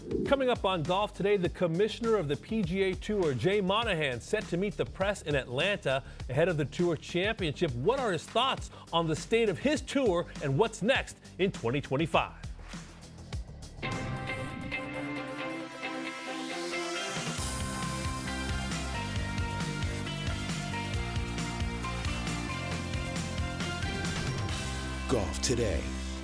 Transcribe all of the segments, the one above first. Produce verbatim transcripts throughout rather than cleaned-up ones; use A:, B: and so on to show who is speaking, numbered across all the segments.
A: Coming up on Golf Today, the commissioner of the P G A Tour, Jay Monahan, set to meet the press in Atlanta ahead of the Tour Championship. What are his thoughts on the state of his tour and what's next in twenty twenty-five?
B: Golf Today.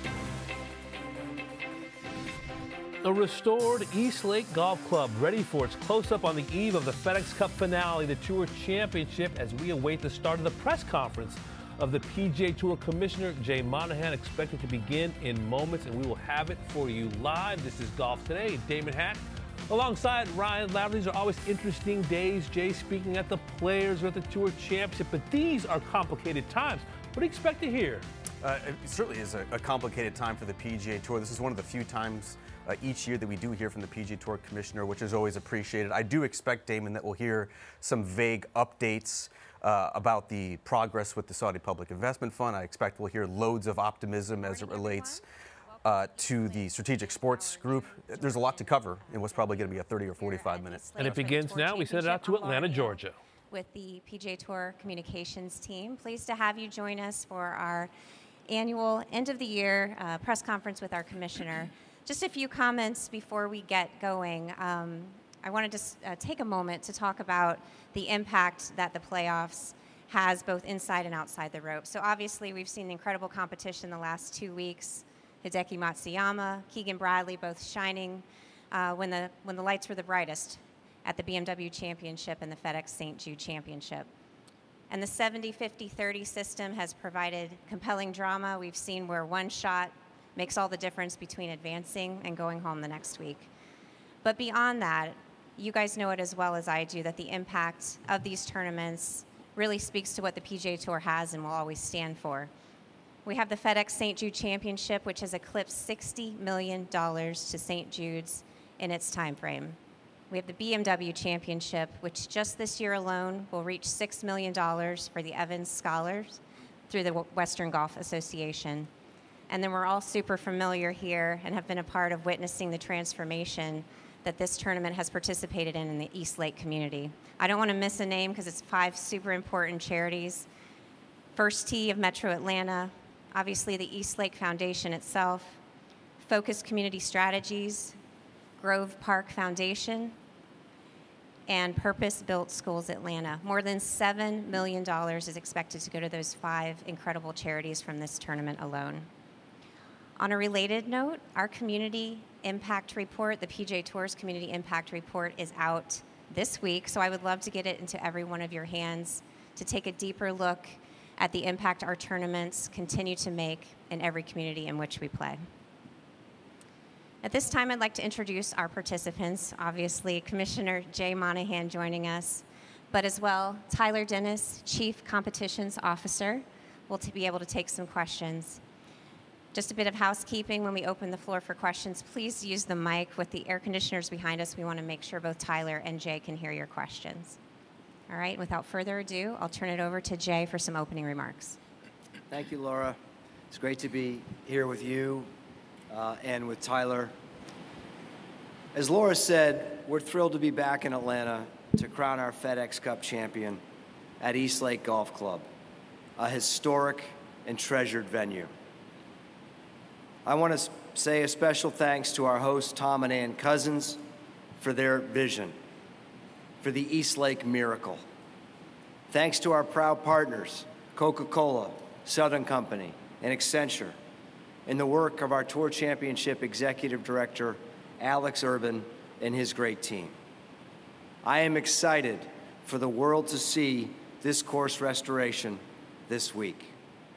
A: A restored East Lake Golf Club ready for its close-up on the eve of the FedEx Cup finale, the Tour Championship, as we await the start of the press conference of the P G A Tour Commissioner, Jay Monahan, expected to begin in moments, and we will have it for you live. This is Golf Today. Damon Hack alongside Ryan Lowry. These are always interesting days, Jay, speaking at the Players or at the Tour Championship, but these are complicated times. What do you expect to hear?
C: Uh, it certainly is a, a complicated time for the P G A Tour. This is one of the few times uh, each year that we do hear from the P G A Tour Commissioner, which is always appreciated. I do expect, Damon, that we'll hear some vague updates uh, about the progress with the Saudi Public Investment Fund. I expect we'll hear loads of optimism as it relates uh, to the Strategic Sports Group. There's a lot to cover in what's probably going to be a thirty or forty-five minutes.
A: And it begins now. We send it out to Atlanta, Georgia.
D: With the P G A Tour Communications team. Pleased to have you join us for our annual end of the year uh, press conference with our commissioner. Just a few comments before we get going. Um, I wanted to uh, take a moment to talk about the impact that the playoffs has both inside and outside the ropes. So obviously we've seen incredible competition the last two weeks. Hideki Matsuyama, Keegan Bradley, both shining uh, when the when the lights were the brightest at the B M W Championship and the FedEx Saint Jude Championship. And the seventy fifty thirty system has provided compelling drama. We've seen where one shot makes all the difference between advancing and going home the next week. But beyond that, you guys know it as well as I do that the impact of these tournaments really speaks to what the P G A Tour has and will always stand for. We have the FedEx Saint Jude Championship, which has eclipsed sixty million dollars to Saint Jude's in its time frame. We have the B M W Championship, which just this year alone will reach six million dollars for the Evans Scholars through the Western Golf Association. And then we're all super familiar here and have been a part of witnessing the transformation that this tournament has participated in in the East Lake community. I don't want to miss a name because it's five super important charities. First Tee of Metro Atlanta, obviously the East Lake Foundation itself, Focus Community Strategies, Grove Park Foundation, and Purpose Built Schools Atlanta. More than seven million dollars is expected to go to those five incredible charities from this tournament alone. On a related note, our Community Impact Report, the P G A Tour's Community Impact Report, is out this week, so I would love to get it into every one of your hands to take a deeper look at the impact our tournaments continue to make in every community in which we play. At this time, I'd like to introduce our participants. Obviously, Commissioner Jay Monahan joining us, but as well, Tyler Dennis, Chief Competitions Officer, will to be able to take some questions. Just a bit of housekeeping when we open the floor for questions. Please use the mic with the air conditioners behind us. We want to make sure both Tyler and Jay can hear your questions. All right, without further ado, I'll turn it over to Jay for some opening remarks.
E: Thank you, Laura. It's great to be here with you uh, and with Tyler. As Laura said, we're thrilled to be back in Atlanta to crown our FedEx Cup champion at East Lake Golf Club, a historic and treasured venue. I want to say a special thanks to our hosts, Tom and Ann Cousins, for their vision for the East Lake miracle. Thanks to our proud partners, Coca-Cola, Southern Company, and Accenture, and the work of our Tour Championship Executive Director, Alex Urban, and his great team. I am excited for the world to see this course restoration this week.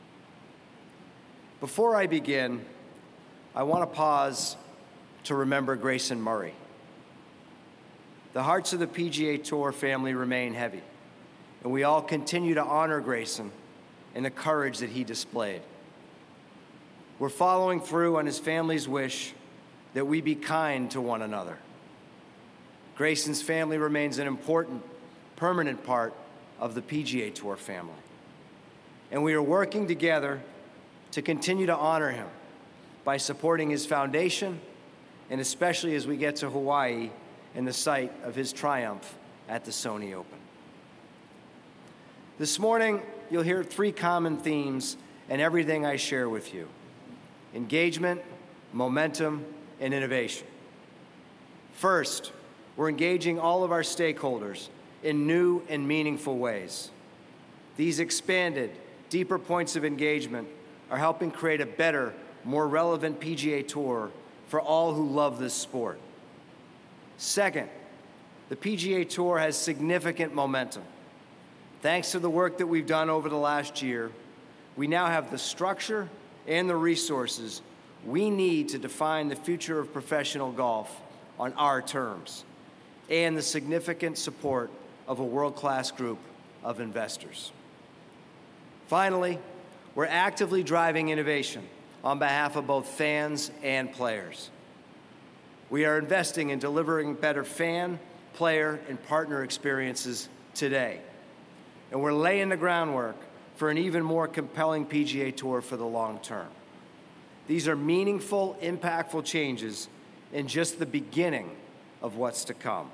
E: Before I begin, I want to pause to remember Grayson Murray. The hearts of the P G A Tour family remain heavy, and we all continue to honor Grayson and the courage that he displayed. We're following through on his family's wish that we be kind to one another. Grayson's family remains an important, permanent part of the P G A Tour family, and we are working together to continue to honor him by supporting his foundation and especially as we get to Hawaii and the site of his triumph at the Sony Open. This morning, you'll hear three common themes in everything I share with you: engagement, momentum, and innovation. First, we're engaging all of our stakeholders in new and meaningful ways. These expanded, deeper points of engagement are helping create a better, more relevant P G A Tour for all who love this sport. Second, the P G A Tour has significant momentum. Thanks to the work that we've done over the last year, we now have the structure and the resources we need to define the future of professional golf on our terms, and the significant support of a world-class group of investors. Finally, we're actively driving innovation on behalf of both fans and players. We are investing in delivering better fan, player, and partner experiences today, and we're laying the groundwork for an even more compelling P G A Tour for the long term. These are meaningful, impactful changes and just the beginning of what's to come.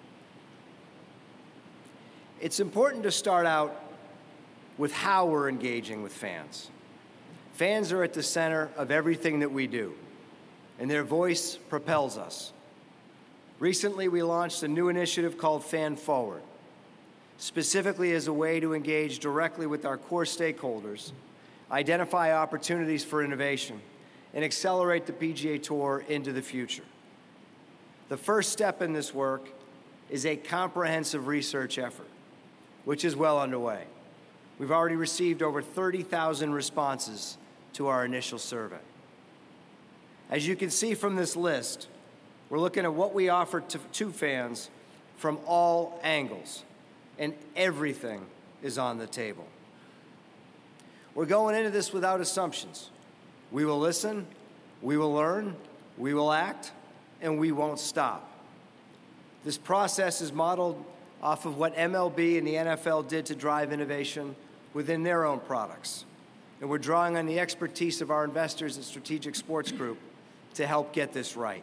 E: It's important to start out with how we're engaging with fans. Fans are at the center of everything that we do, and their voice propels us. Recently, we launched a new initiative called Fan Forward, specifically as a way to engage directly with our core stakeholders, identify opportunities for innovation, and accelerate the P G A Tour into the future. The first step in this work is a comprehensive research effort, which is well underway. We've already received over thirty thousand responses to our initial survey. As you can see from this list, we're looking at what we offer to, to fans from all angles, and everything is on the table. We're going into this without assumptions. We will listen, we will learn, we will act, and we won't stop. This process is modeled off of what M L B and the N F L did to drive innovation within their own products. And we're drawing on the expertise of our investors at Strategic Sports Group to help get this right.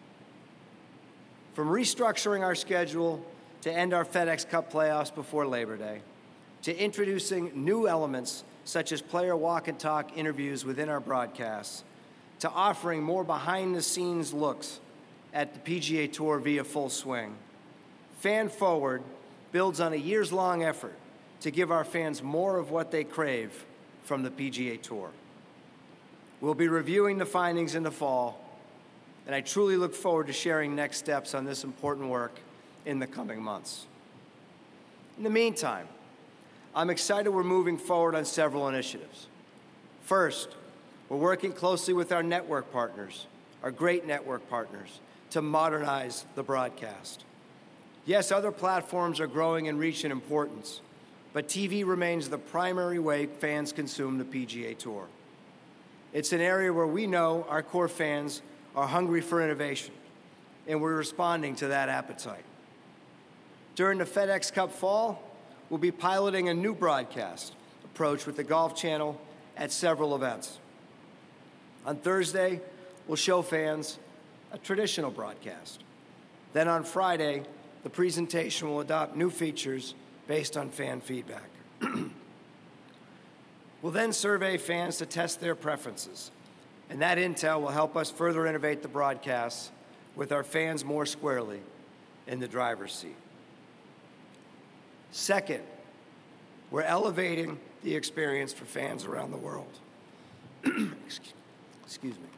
E: From restructuring our schedule to end our FedEx Cup playoffs before Labor Day, to introducing new elements such as player walk and talk interviews within our broadcasts, to offering more behind-the-scenes looks at the P G A Tour via Full Swing, Fan Forward builds on a years-long effort to give our fans more of what they crave from the P G A Tour. We'll be reviewing the findings in the fall, and I truly look forward to sharing next steps on this important work in the coming months. In the meantime, I'm excited we're moving forward on several initiatives. First, we're working closely with our network partners, our great network partners, to modernize the broadcast. Yes, other platforms are growing in reach and importance, but T V remains the primary way fans consume the P G A Tour. It's an area where we know our core fans are hungry for innovation, and we're responding to that appetite. During the FedEx Cup fall, we'll be piloting a new broadcast approach with the Golf Channel at several events. On Thursday, we'll show fans a traditional broadcast. Then on Friday, the presentation will adopt new features based on fan feedback. We'll then survey fans to test their preferences, and that intel will help us further innovate the broadcasts with our fans more squarely in the driver's seat. Second, we're elevating the experience for fans around the world. Excuse me.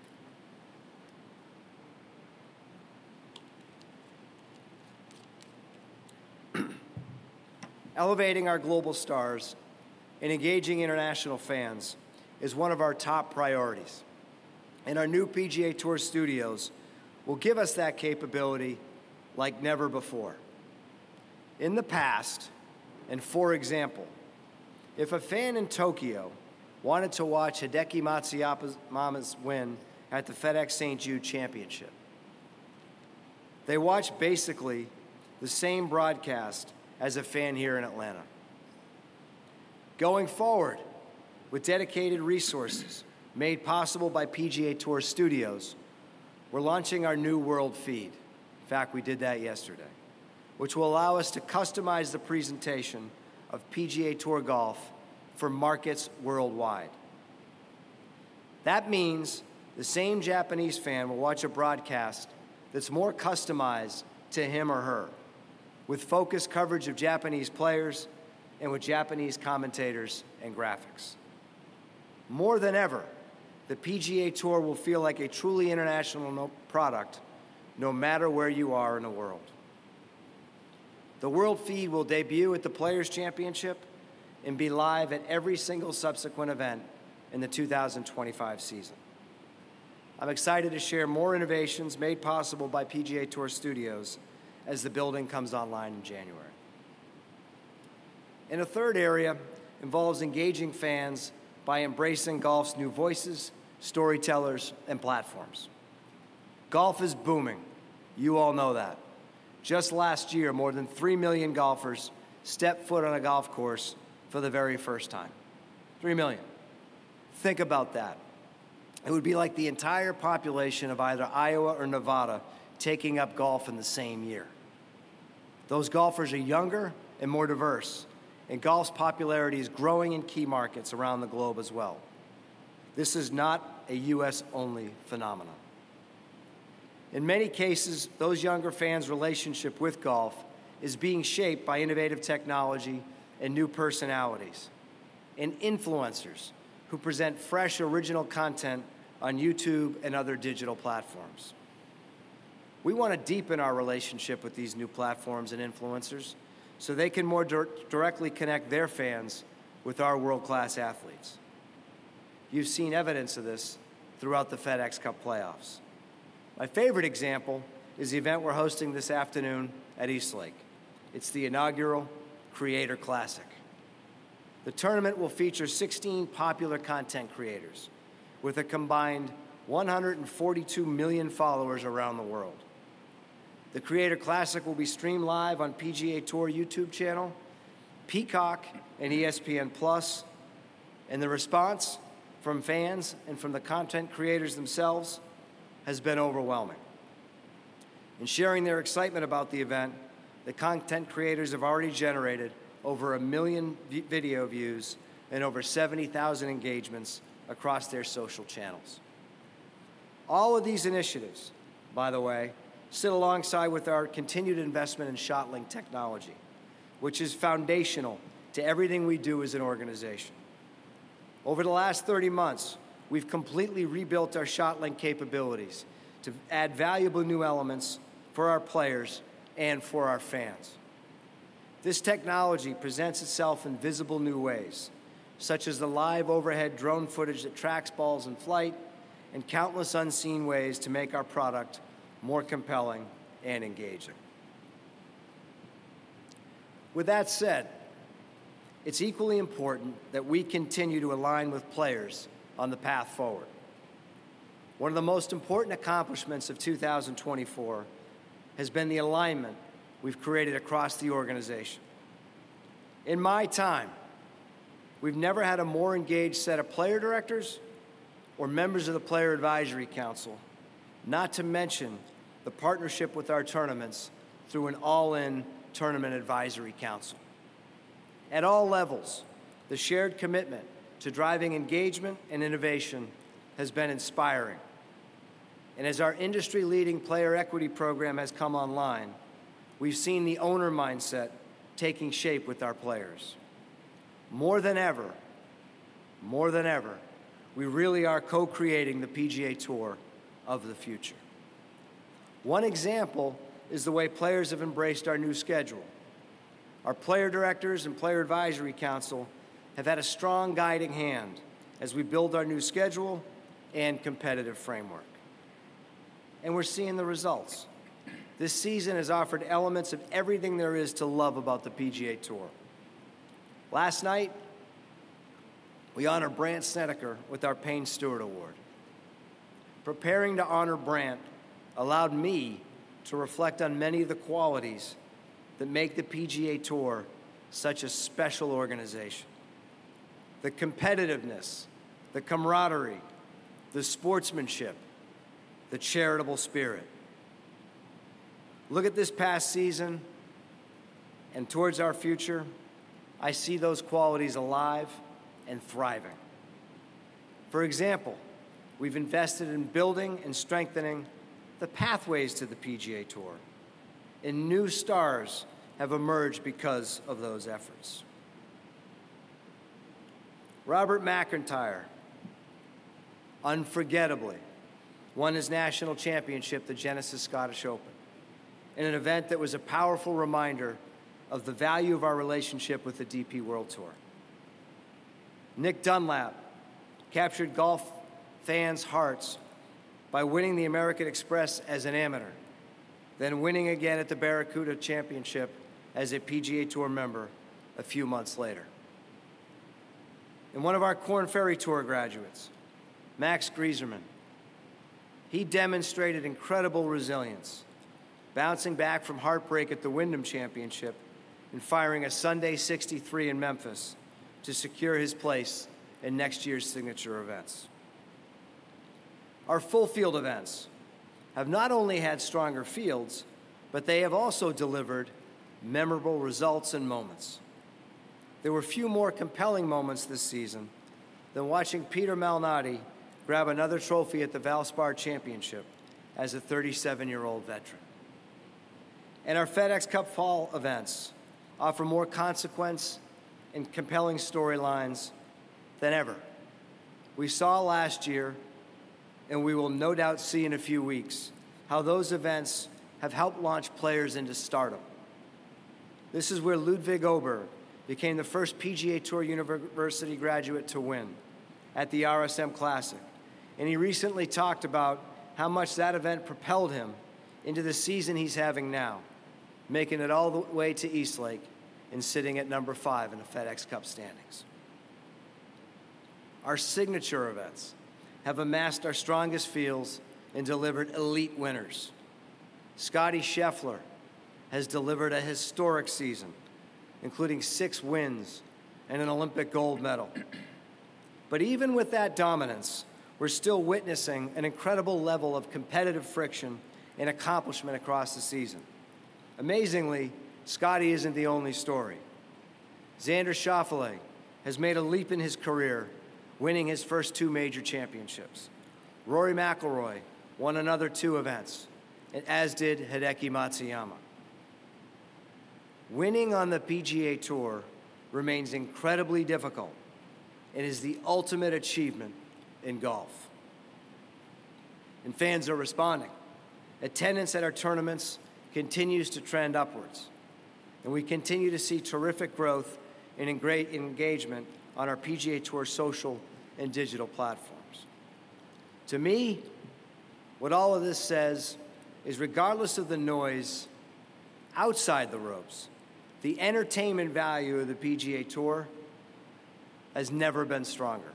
E: Elevating our global stars and engaging international fans is one of our top priorities. And our new P G A Tour studios will give us that capability like never before. In the past, and for example, if a fan in Tokyo wanted to watch Hideki Matsuyama's win at the FedEx Saint Jude Championship, they watched basically the same broadcast as a fan here in Atlanta. Going forward, with dedicated resources made possible by P G A Tour Studios, we're launching our new world feed. In fact, we did that yesterday, which will allow us to customize the presentation of P G A Tour golf for markets worldwide. That means the same Japanese fan will watch a broadcast that's more customized to him or her, with focused coverage of Japanese players and with Japanese commentators and graphics. More than ever, the P G A Tour will feel like a truly international no- product, no matter where you are in the world. The World Feed will debut at the Players' Championship and be live at every single subsequent event in the two thousand twenty-five season. I'm excited to share more innovations made possible by P G A Tour Studios as the building comes online in January. And a third area involves engaging fans by embracing golf's new voices, storytellers, and platforms. Golf is booming. You all know that. Just last year, more than three million golfers stepped foot on a golf course for the very first time. Three million. Think about that. It would be like the entire population of either Iowa or Nevada taking up golf in the same year. Those golfers are younger and more diverse, and golf's popularity is growing in key markets around the globe as well. This is not a U S-only phenomenon. In many cases, those younger fans' relationship with golf is being shaped by innovative technology and new personalities, and influencers who present fresh, original content on YouTube and other digital platforms. We want to deepen our relationship with these new platforms and influencers so they can more dir- directly connect their fans with our world-class athletes. You've seen evidence of this throughout the FedEx Cup playoffs. My favorite example is the event we're hosting this afternoon at East Lake. It's the inaugural Creator Classic. The tournament will feature sixteen popular content creators with a combined one hundred forty-two million followers around the world. The Creator Classic will be streamed live on P G A Tour YouTube channel, Peacock, and E S P N Plus, and the response from fans and from the content creators themselves has been overwhelming. In sharing their excitement about the event, the content creators have already generated over a million v- video views and over seventy thousand engagements across their social channels. All of these initiatives, by the way, sit alongside with our continued investment in ShotLink technology, which is foundational to everything we do as an organization. Over the last thirty months, we've completely rebuilt our ShotLink capabilities to add valuable new elements for our players and for our fans. This technology presents itself in visible new ways, such as the live overhead drone footage that tracks balls in flight, and countless unseen ways to make our product more compelling and engaging. With that said, it's equally important that we continue to align with players on the path forward. One of the most important accomplishments of two thousand twenty-four has been the alignment we've created across the organization. In my time, we've never had a more engaged set of player directors or members of the Player Advisory Council, not to mention the partnership with our tournaments through an all-in Tournament Advisory Council. At all levels, the shared commitment to driving engagement and innovation has been inspiring. And as our industry-leading player equity program has come online, we've seen the owner mindset taking shape with our players. More than ever, more than ever, we really are co-creating the P G A Tour of the future. One example is the way players have embraced our new schedule. Our player directors and player advisory council have had a strong guiding hand as we build our new schedule and competitive framework. And we're seeing the results. This season has offered elements of everything there is to love about the P G A Tour. Last night, we honored Brandt Snedeker with our Payne Stewart Award. Preparing to honor Brandt allowed me to reflect on many of the qualities that make the P G A Tour such a special organization. The competitiveness, the camaraderie, the sportsmanship, the charitable spirit. Look at this past season, and towards our future, I see those qualities alive and thriving. For example, we've invested in building and strengthening the pathways to the P G A Tour, and new stars have emerged because of those efforts. Robert McIntyre, unforgettably, won his national championship, the Genesis Scottish Open, in an event that was a powerful reminder of the value of our relationship with the D P World Tour. Nick Dunlap captured golf fans' hearts by winning the American Express as an amateur, then winning again at the Barracuda Championship as a P G A Tour member a few months later. And one of our Korn Ferry Tour graduates, Max Grieserman, he demonstrated incredible resilience, bouncing back from heartbreak at the Wyndham Championship and firing a Sunday sixty-three in Memphis to secure his place in next year's signature events. Our full field events have not only had stronger fields, but they have also delivered memorable results and moments. There were few more compelling moments this season than watching Peter Malnati grab another trophy at the Valspar Championship as a thirty-seven-year-old veteran. And our FedEx Cup Fall events offer more consequence and compelling storylines than ever. We saw last year, and we will no doubt see in a few weeks, how those events have helped launch players into stardom. This is where Ludwig Oberg became the first P G A Tour University graduate to win at the R S M Classic. And he recently talked about how much that event propelled him into the season he's having now, making it all the way to Eastlake and sitting at number five in the FedEx Cup standings. Our signature events have amassed our strongest fields and delivered elite winners. Scotty Scheffler has delivered a historic season, including six wins and an Olympic gold medal. But even with that dominance, we're still witnessing an incredible level of competitive friction and accomplishment across the season. Amazingly, Scotty isn't the only story. Xander Schauffele has made a leap in his career, winning his first two major championships. Rory McIlroy won another two events, and as did Hideki Matsuyama. Winning on the P G A Tour remains incredibly difficult and is the ultimate achievement in golf. And fans are responding. Attendance at our tournaments continues to trend upwards, and we continue to see terrific growth and great engagement on our P G A Tour social and digital platforms. To me, what all of this says is regardless of the noise outside the ropes, the entertainment value of the P G A Tour has never been stronger.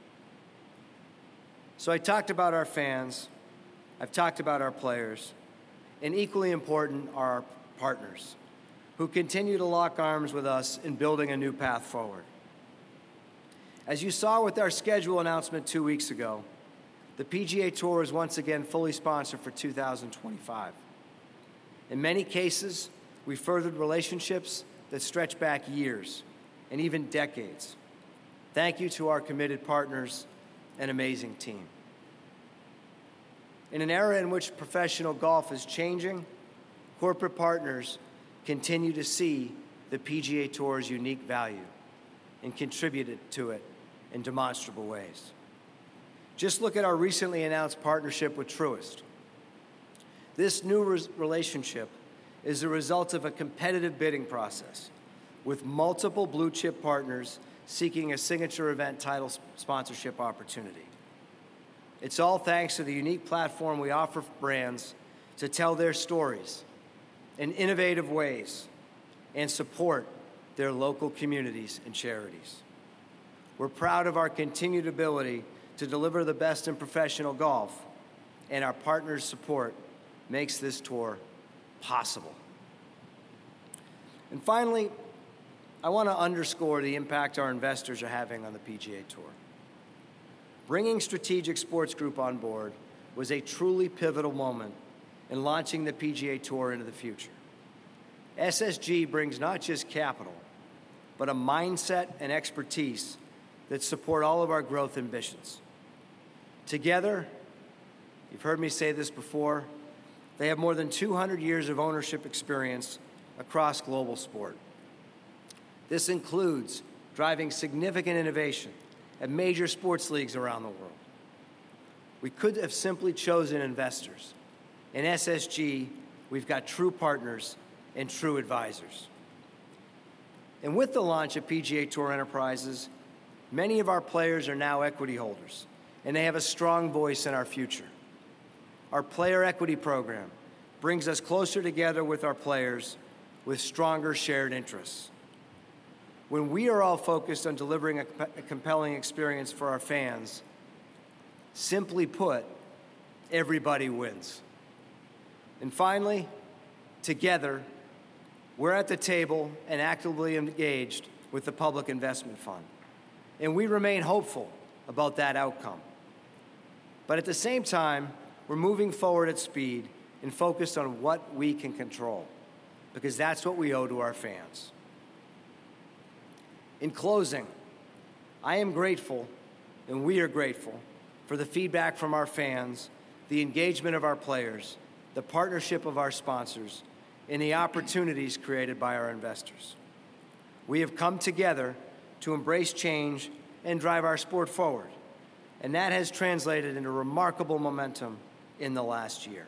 E: So I talked about our fans, I've talked about our players, and equally important are our partners, who continue to lock arms with us in building a new path forward. As you saw with our schedule announcement two weeks ago, the P G A Tour is once again fully sponsored for two thousand twenty-five. In many cases, we furthered relationships that stretch back years and even decades. Thank you to our committed partners and amazing team. In an era in which professional golf is changing, corporate partners continue to see the P G A Tour's unique value and contributed to it in demonstrable ways. Just look at our recently announced partnership with Truist. This new re- relationship is the result of a competitive bidding process with multiple blue chip partners seeking a signature event title sponsorship opportunity. It's all thanks to the unique platform we offer brands to tell their stories in innovative ways and support their local communities and charities. We're proud of our continued ability to deliver the best in professional golf, and our partners' support makes this tour possible. And finally, I want to underscore the impact our investors are having on the P G A Tour. Bringing Strategic Sports Group on board was a truly pivotal moment in launching the P G A Tour into the future. S S G brings not just capital, but a mindset and expertise that support all of our growth ambitions. Together, you've heard me say this before, they have more than two hundred years of ownership experience across global sport. This includes driving significant innovation at major sports leagues around the world. We could have simply chosen investors. In S S G, we've got true partners and true advisors. And with the launch of P G A Tour Enterprises, many of our players are now equity holders, and they have a strong voice in our future. Our player equity program brings us closer together with our players with stronger shared interests. When we are all focused on delivering a, a compelling experience for our fans, simply put, everybody wins. And finally, together, we're at the table and actively engaged with the Public Investment Fund, and we remain hopeful about that outcome. But at the same time, we're moving forward at speed and focused on what we can control, because that's what we owe to our fans. In closing, I am grateful, and we are grateful, for the feedback from our fans, the engagement of our players, the partnership of our sponsors, and the opportunities created by our investors. We have come together to embrace change and drive our sport forward, and that has translated into remarkable momentum in the last year.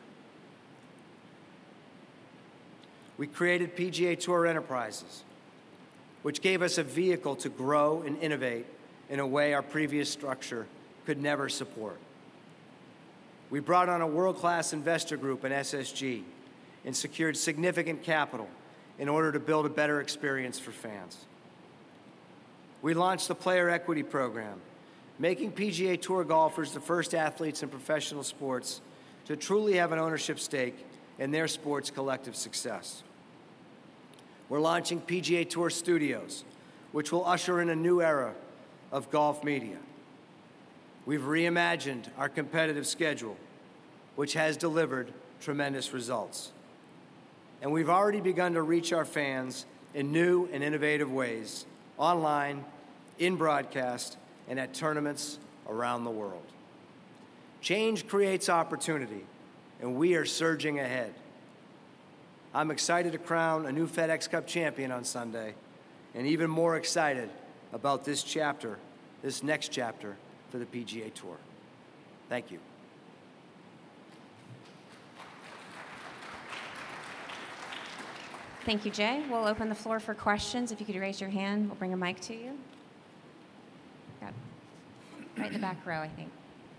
E: We created P G A Tour Enterprises, which gave us a vehicle to grow and innovate in a way our previous structure could never support. We brought on a world-class investor group in S S G and secured significant capital in order to build a better experience for fans. We launched the Player Equity Program, making P G A Tour golfers the first athletes in professional sports to truly have an ownership stake in their sport's collective success. We're launching P G A Tour Studios, which will usher in a new era of golf media. We've reimagined our competitive schedule, which has delivered tremendous results. And we've already begun to reach our fans in new and innovative ways, online, in broadcast, and at tournaments around the world. Change creates opportunity, and we are surging ahead. I'm excited to crown a new FedEx Cup champion on Sunday, and even more excited about this chapter, this next chapter for the P G A Tour. Thank you.
D: Thank you, Jay. We'll open the floor for questions. If you could raise your hand, we'll bring a mic to you. Got right in the back row, I think.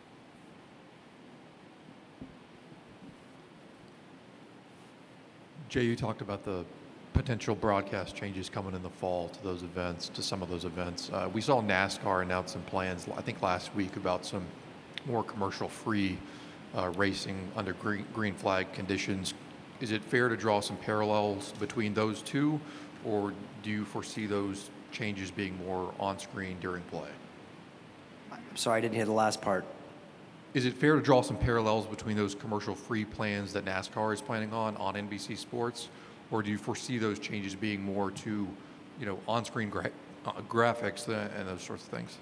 F: Jay, you talked about the potential broadcast changes coming in the fall to those events, to some of those events. Uh, we saw NASCAR announce some plans, I think last week, about some more commercial-free uh, racing under green, green flag conditions. Is it fair to draw some parallels between those two, or do you foresee those changes being more on-screen during play?
E: I'm sorry, I didn't hear the last part.
F: Is it fair to draw some parallels between those commercial-free plans that NASCAR is planning on on N B C Sports, or do you foresee those changes being more to, you know, on-screen gra- uh, graphics and those sorts of things?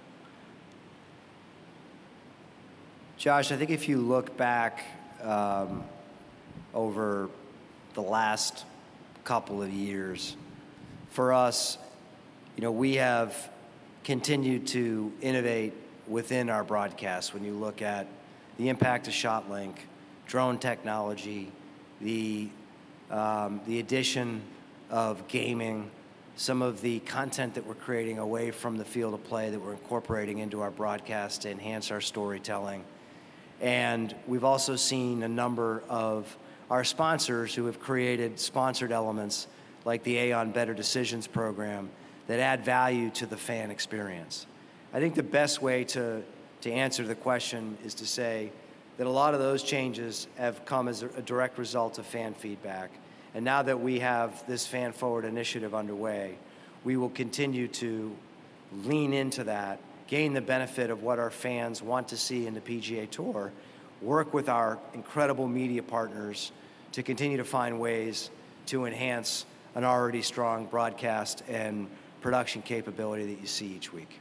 E: Josh, I think if you look back um, over the last couple of years, for us, you know, we have continued to innovate within our broadcast. When you look at the impact of ShotLink, drone technology, the um, the addition of gaming, some of the content that we're creating away from the field of play that we're incorporating into our broadcast to enhance our storytelling. And we've also seen a number of our sponsors who have created sponsored elements like the Aon Better Decisions program that add value to the fan experience. I think the best way to, to answer the question is to say that a lot of those changes have come as a, a direct result of fan feedback. And now that we have this Fan Forward initiative underway, we will continue to lean into that, gain the benefit of what our fans want to see in the P G A Tour, work with our incredible media partners to continue to find ways to enhance an already strong broadcast and production capability that you see each week.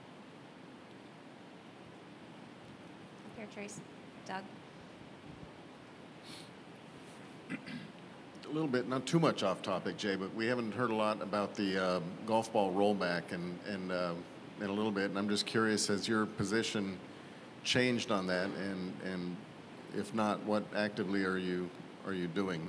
D: Here, Trace. Doug.
G: A little bit, not too much off topic, Jay, but we haven't heard a lot about the uh, golf ball rollback and, and uh, in a little bit, and I'm just curious, has your position changed on that, and, and if not, what actively are you are you doing?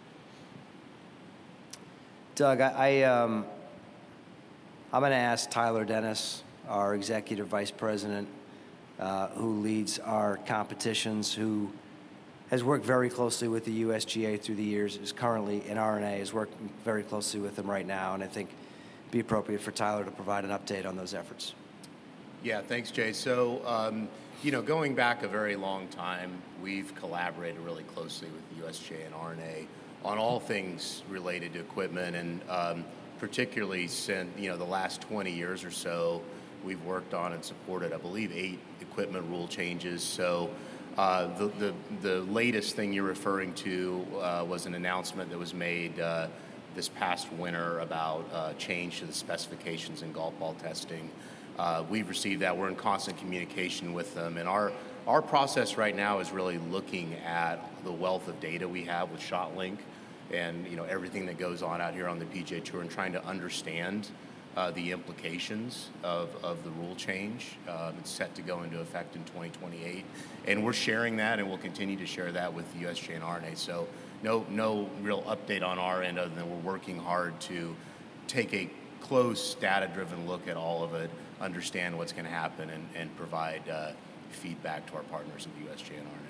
E: Doug, I, I um, I'm going to ask Tyler Dennis, our executive vice president, uh, who leads our competitions, who has worked very closely with the U S G A through the years, is currently in R N A, is working very closely with them right now, and I think it'd be appropriate for Tyler to provide an update on those efforts.
H: Yeah, thanks, Jay. So, um, you know, going back a very long time, we've collaborated really closely with the U S G A and R N A on all things related to equipment, and um, particularly since, you know, the last twenty years or so, we've worked on and supported, I believe, eight equipment rule changes. So uh, the, the, the latest thing you're referring to uh, was an announcement that was made uh, this past winter about uh, change to the specifications in golf ball testing. Uh, we've received that. We're in constant communication with them, and our our process right now is really looking at the wealth of data we have with ShotLink, and you know everything that goes on out here on the P G A Tour, and trying to understand uh, the implications of, of the rule change. Um, it's set to go into effect in twenty twenty-eight, and we're sharing that, and we'll continue to share that with the U S G A and R N A. So no no real update on our end, other than we're working hard to take a close data-driven look at all of it, understand what's going to happen, and, and provide uh, feedback to our partners at the U S G A and R N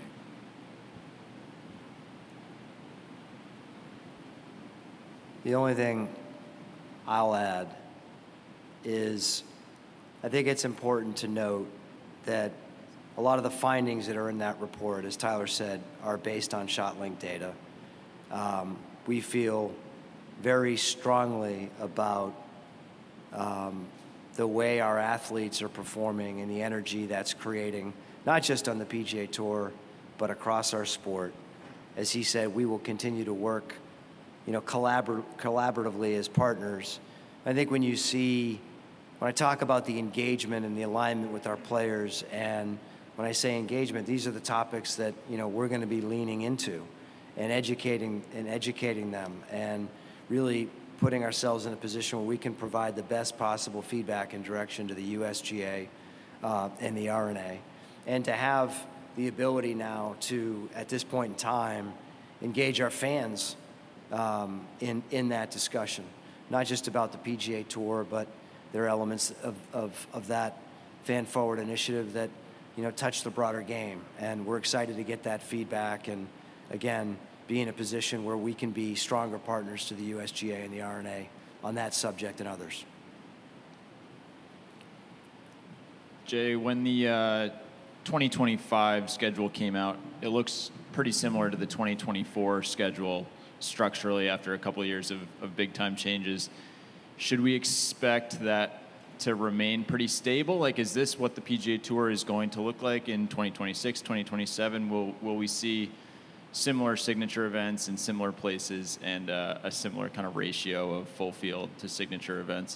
H: A.
E: The only thing I'll add is I think it's important to note that a lot of the findings that are in that report, as Tyler said, are based on ShotLink data. Um, we feel very strongly about um, the way our athletes are performing and the energy that's creating, not just on the P G A Tour, but across our sport. As he said, we will continue to work, you know, collabor- collaboratively as partners. I think when you see, when I talk about the engagement and the alignment with our players, and when I say engagement, these are the topics that, you know, we're going to be leaning into and educating and educating them, and really putting ourselves in a position where we can provide the best possible feedback and direction to the U S G A uh, and the R N A. And to have the ability now to, at this point in time, engage our fans um, in, in that discussion, not just about the P G A Tour, but there are elements of, of, of that fan forward initiative that, you know, touch the broader game. And we're excited to get that feedback and, again, be in a position where we can be stronger partners to the U S G A and the R N A on that subject and others.
I: Jay, when the uh, twenty twenty-five schedule came out, it looks pretty similar to the twenty twenty-four schedule structurally after a couple of years of, of big-time changes. Should we expect that to remain pretty stable? Like, is this what the P G A Tour is going to look like in twenty twenty-six, twenty twenty-seven? Will, will we see similar signature events in similar places and uh, a similar kind of ratio of full field to signature events?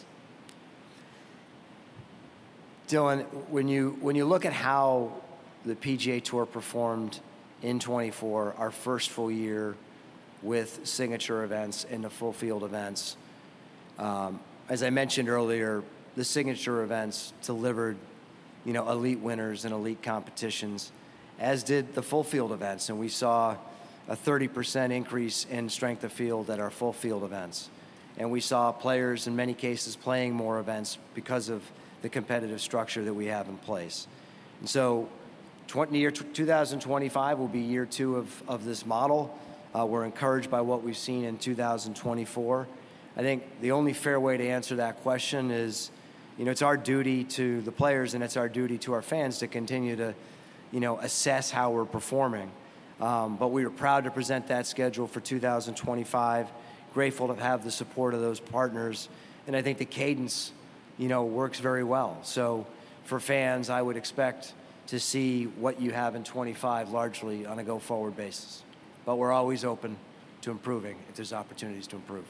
E: Dylan, when you when you look at how the P G A Tour performed in twenty-four, our first full year with signature events and the full field events, um, as I mentioned earlier, the signature events delivered, you know, elite winners and elite competitions, as did the full field events, and we saw a thirty percent increase in strength of field at our full field events. And we saw players in many cases playing more events because of the competitive structure that we have in place. And so twenty, year two thousand twenty-five will be year two of, of this model. Uh, we're encouraged by what we've seen in two thousand twenty-four. I think the only fair way to answer that question is, you know, it's our duty to the players and it's our duty to our fans to continue to, you know, assess how we're performing. Um, but we are proud to present that schedule for two thousand twenty-five, grateful to have the support of those partners. And I think the cadence, you know, works very well. So for fans, I would expect to see what you have in twenty-five largely on a go-forward basis. But we're always open to improving if there's opportunities to improve.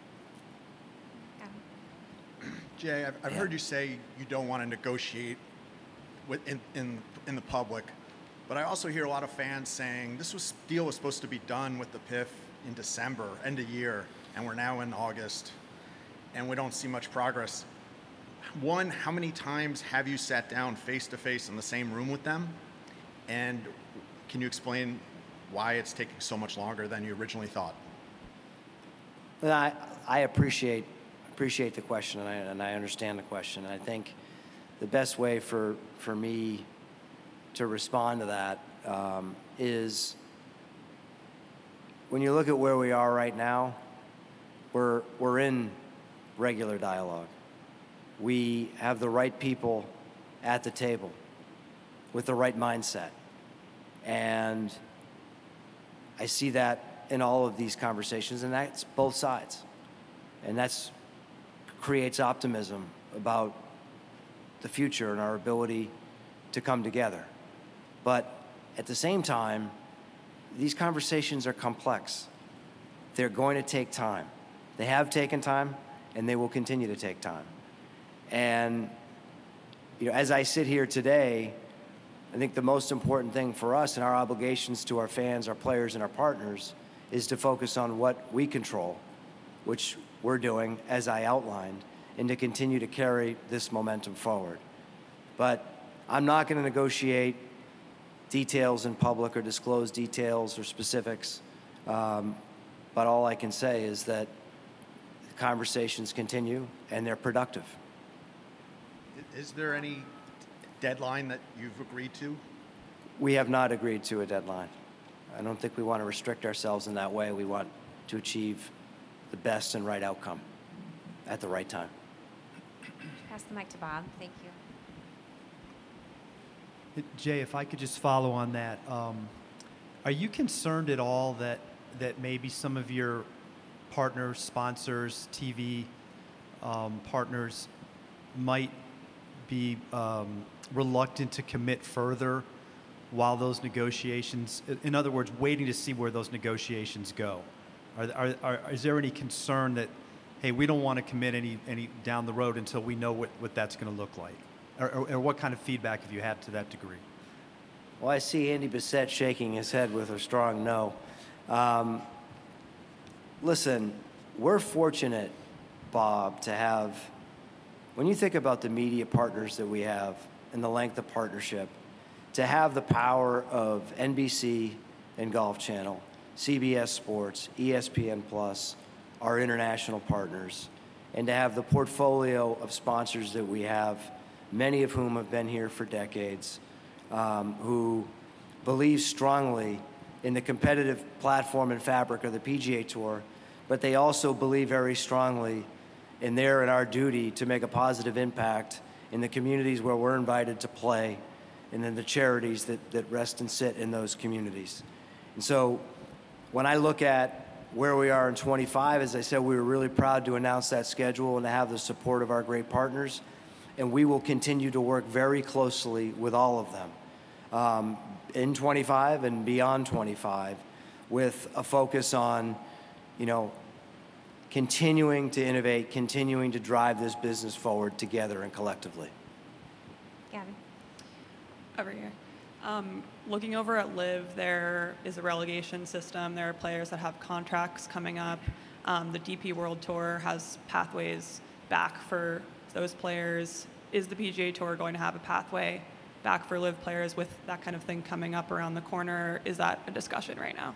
J: Jay, I've, I've
E: Yeah.
J: heard you say you don't want to negotiate with, in, in, in the public, but I also hear a lot of fans saying this was, deal was supposed to be done with the P I F in December, end of year, and we're now in August, and we don't see much progress. One, how many times have you sat down face-to-face in the same room with them? And can you explain why it's taking so much longer than you originally thought?
E: And I, I appreciate appreciate the question, and I, and I understand the question. And I think the best way for, for me to respond to that um, is when you look at where we are right now, we're, we're in regular dialogue. We have the right people at the table with the right mindset. And I see that in all of these conversations, and that's both sides. And that's creates optimism about the future and our ability to come together. But at the same time, these conversations are complex. They're going to take time. They have taken time, and they will continue to take time. And you know, as I sit here today, I think the most important thing for us and our obligations to our fans, our players, and our partners is to focus on what we control, which we're doing, as I outlined, and to continue to carry this momentum forward. But I'm not going to negotiate details in public or disclose details or specifics. Um, but all I can say is that the conversations continue and they're productive.
J: Is there any deadline that you've agreed to?
E: We have not agreed to a deadline. I don't think we want to restrict ourselves in that way. We want to achieve the best and right outcome at the right time.
D: Pass the mic to Bob. Thank you.
K: Jay, if I could just follow on that, um, are you concerned at all that that maybe some of your partners, sponsors, T V um, partners might be um, reluctant to commit further while those negotiations, in other words, waiting to see where those negotiations go? Are, are, are, is there any concern that, hey, we don't want to commit any, any down the road until we know what, what that's going to look like? Or, or, or what kind of feedback have you had to that degree?
E: Well, I see Andy Bissett shaking his head with a strong no. Um, listen, we're fortunate, Bob, to have, when you think about the media partners that we have and the length of partnership, to have the power of N B C and Golf Channel, C B S Sports, E S P N Plus, our international partners, and to have the portfolio of sponsors that we have, many of whom have been here for decades, um, who believe strongly in the competitive platform and fabric of the P G A Tour, but they also believe very strongly in their and our duty to make a positive impact in the communities where we're invited to play, and then the charities that, that rest and sit in those communities. And so when I look at where we are in twenty-five, as I said, we were really proud to announce that schedule and to have the support of our great partners. And we will continue to work very closely with all of them um, in twenty-five and beyond twenty-five, with a focus on, you know, continuing to innovate, continuing to drive this business forward together and collectively.
D: Gavin.
L: Over here. Um, looking over at LIV, there is a relegation system. There are players that have contracts coming up. Um, the D P World Tour has pathways back for those players. Is the P G A Tour going to have a pathway back for LIV players with that kind of thing coming up around the corner? Is that a discussion right now?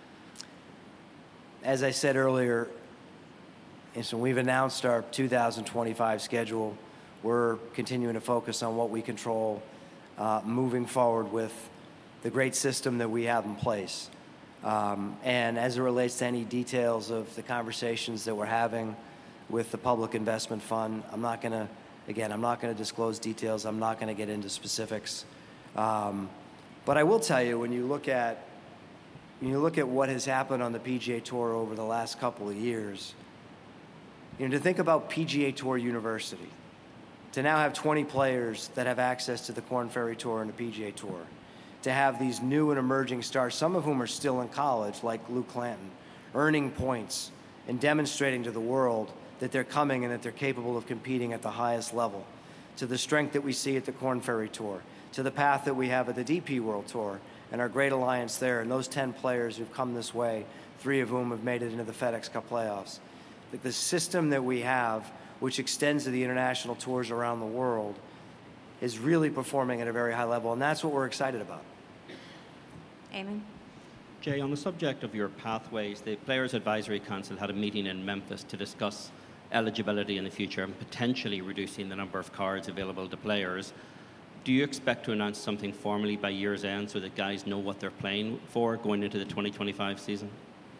E: As I said earlier, and so we've announced our two thousand twenty-five schedule. We're continuing to focus on what we control, uh, moving forward with the great system that we have in place. Um, and as it relates to any details of the conversations that we're having with the Public Investment Fund, I'm not going to, again, I'm not going to disclose details. I'm not going to get into specifics. Um, but I will tell you, when you look at when you look at what has happened on the P G A Tour over the last couple of years, you know, to think about P G A Tour University, to now have twenty players that have access to the Korn Ferry Tour and the P G A Tour, to have these new and emerging stars, some of whom are still in college, like Luke Clanton, earning points and demonstrating to the world that they're coming and that they're capable of competing at the highest level, to the strength that we see at the Korn Ferry Tour, to the path that we have at the D P World Tour and our great alliance there, and those ten players who've come this way, three of whom have made it into the FedEx Cup playoffs. The, the system that we have, which extends to the international tours around the world, is really performing at a very high level, and that's what we're excited about.
D: Eamon?
M: Jay, on the subject of your pathways, the Players Advisory Council had a meeting in Memphis to discuss eligibility in the future and potentially reducing the number of cards available to players. Do you expect to announce something formally by year's end so that guys know what they're playing for going into the twenty twenty-five season?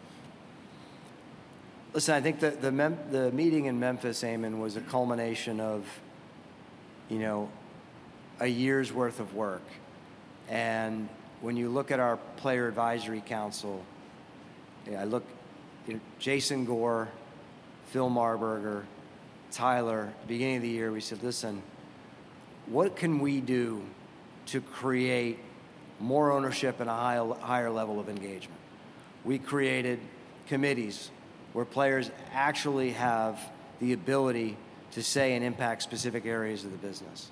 E: Listen, I think that the, Mem- the meeting in Memphis, Eamon, was a culmination of, you know, a year's worth of work. And when you look at our Player Advisory Council, yeah, I look, you know, Jason Gore, Phil Marburger, Tyler, at the beginning of the year, we said, listen, what can we do to create more ownership and a high, higher level of engagement? We created committees where players actually have the ability to say and impact specific areas of the business.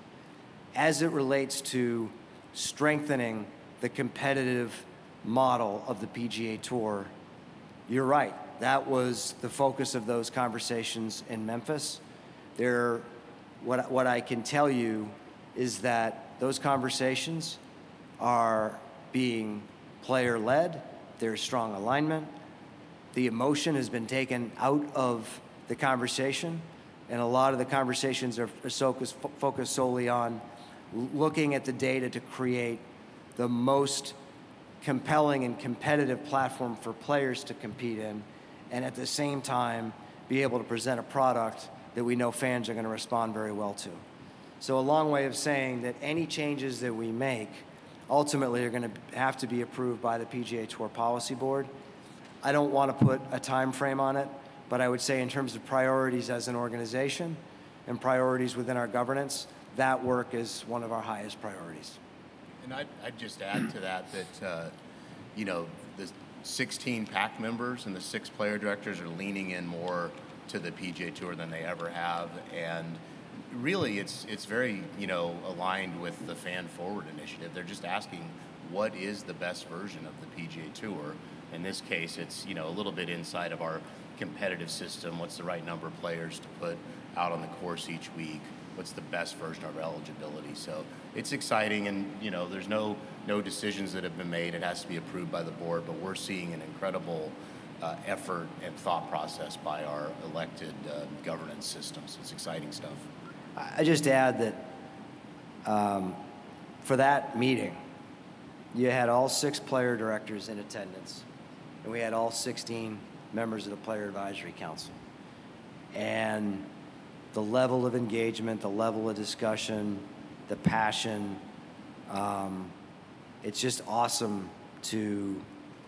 E: As it relates to strengthening the competitive model of the P G A Tour, you're right. That was the focus of those conversations in Memphis. There, what, what I can tell you is that those conversations are being player-led. There's strong alignment. The emotion has been taken out of the conversation, and a lot of the conversations are focused, focused solely on looking at the data to create the most compelling and competitive platform for players to compete in, and at the same time be able to present a product that we know fans are going to respond very well to. So a long way of saying that any changes that we make ultimately are going to have to be approved by the P G A Tour Policy Board. I don't want to put a time frame on it, but I would say in terms of priorities as an organization and priorities within our governance, that work is one of our highest priorities.
H: And I'd, I'd just add to that that, uh, you know, the sixteen PAC members and the six player directors are leaning in more to the P G A Tour than they ever have. And really, it's it's very, you know, aligned with the Fan Forward initiative. They're just asking, what is the best version of the P G A Tour? In this case, it's, you know, a little bit inside of our competitive system. What's the right number of players to put out on the course each week? What's the best version of our eligibility? So it's exciting, and, you know, there's no no decisions that have been made. It has to be approved by the board, but we're seeing an incredible uh, effort and thought process by our elected uh, governance systems. It's exciting stuff.
E: I just add that um, for that meeting, you had all six player directors in attendance, and we had all sixteen members of the Player Advisory Council. And the level of engagement, the level of discussion, the passion, um, it's just awesome to,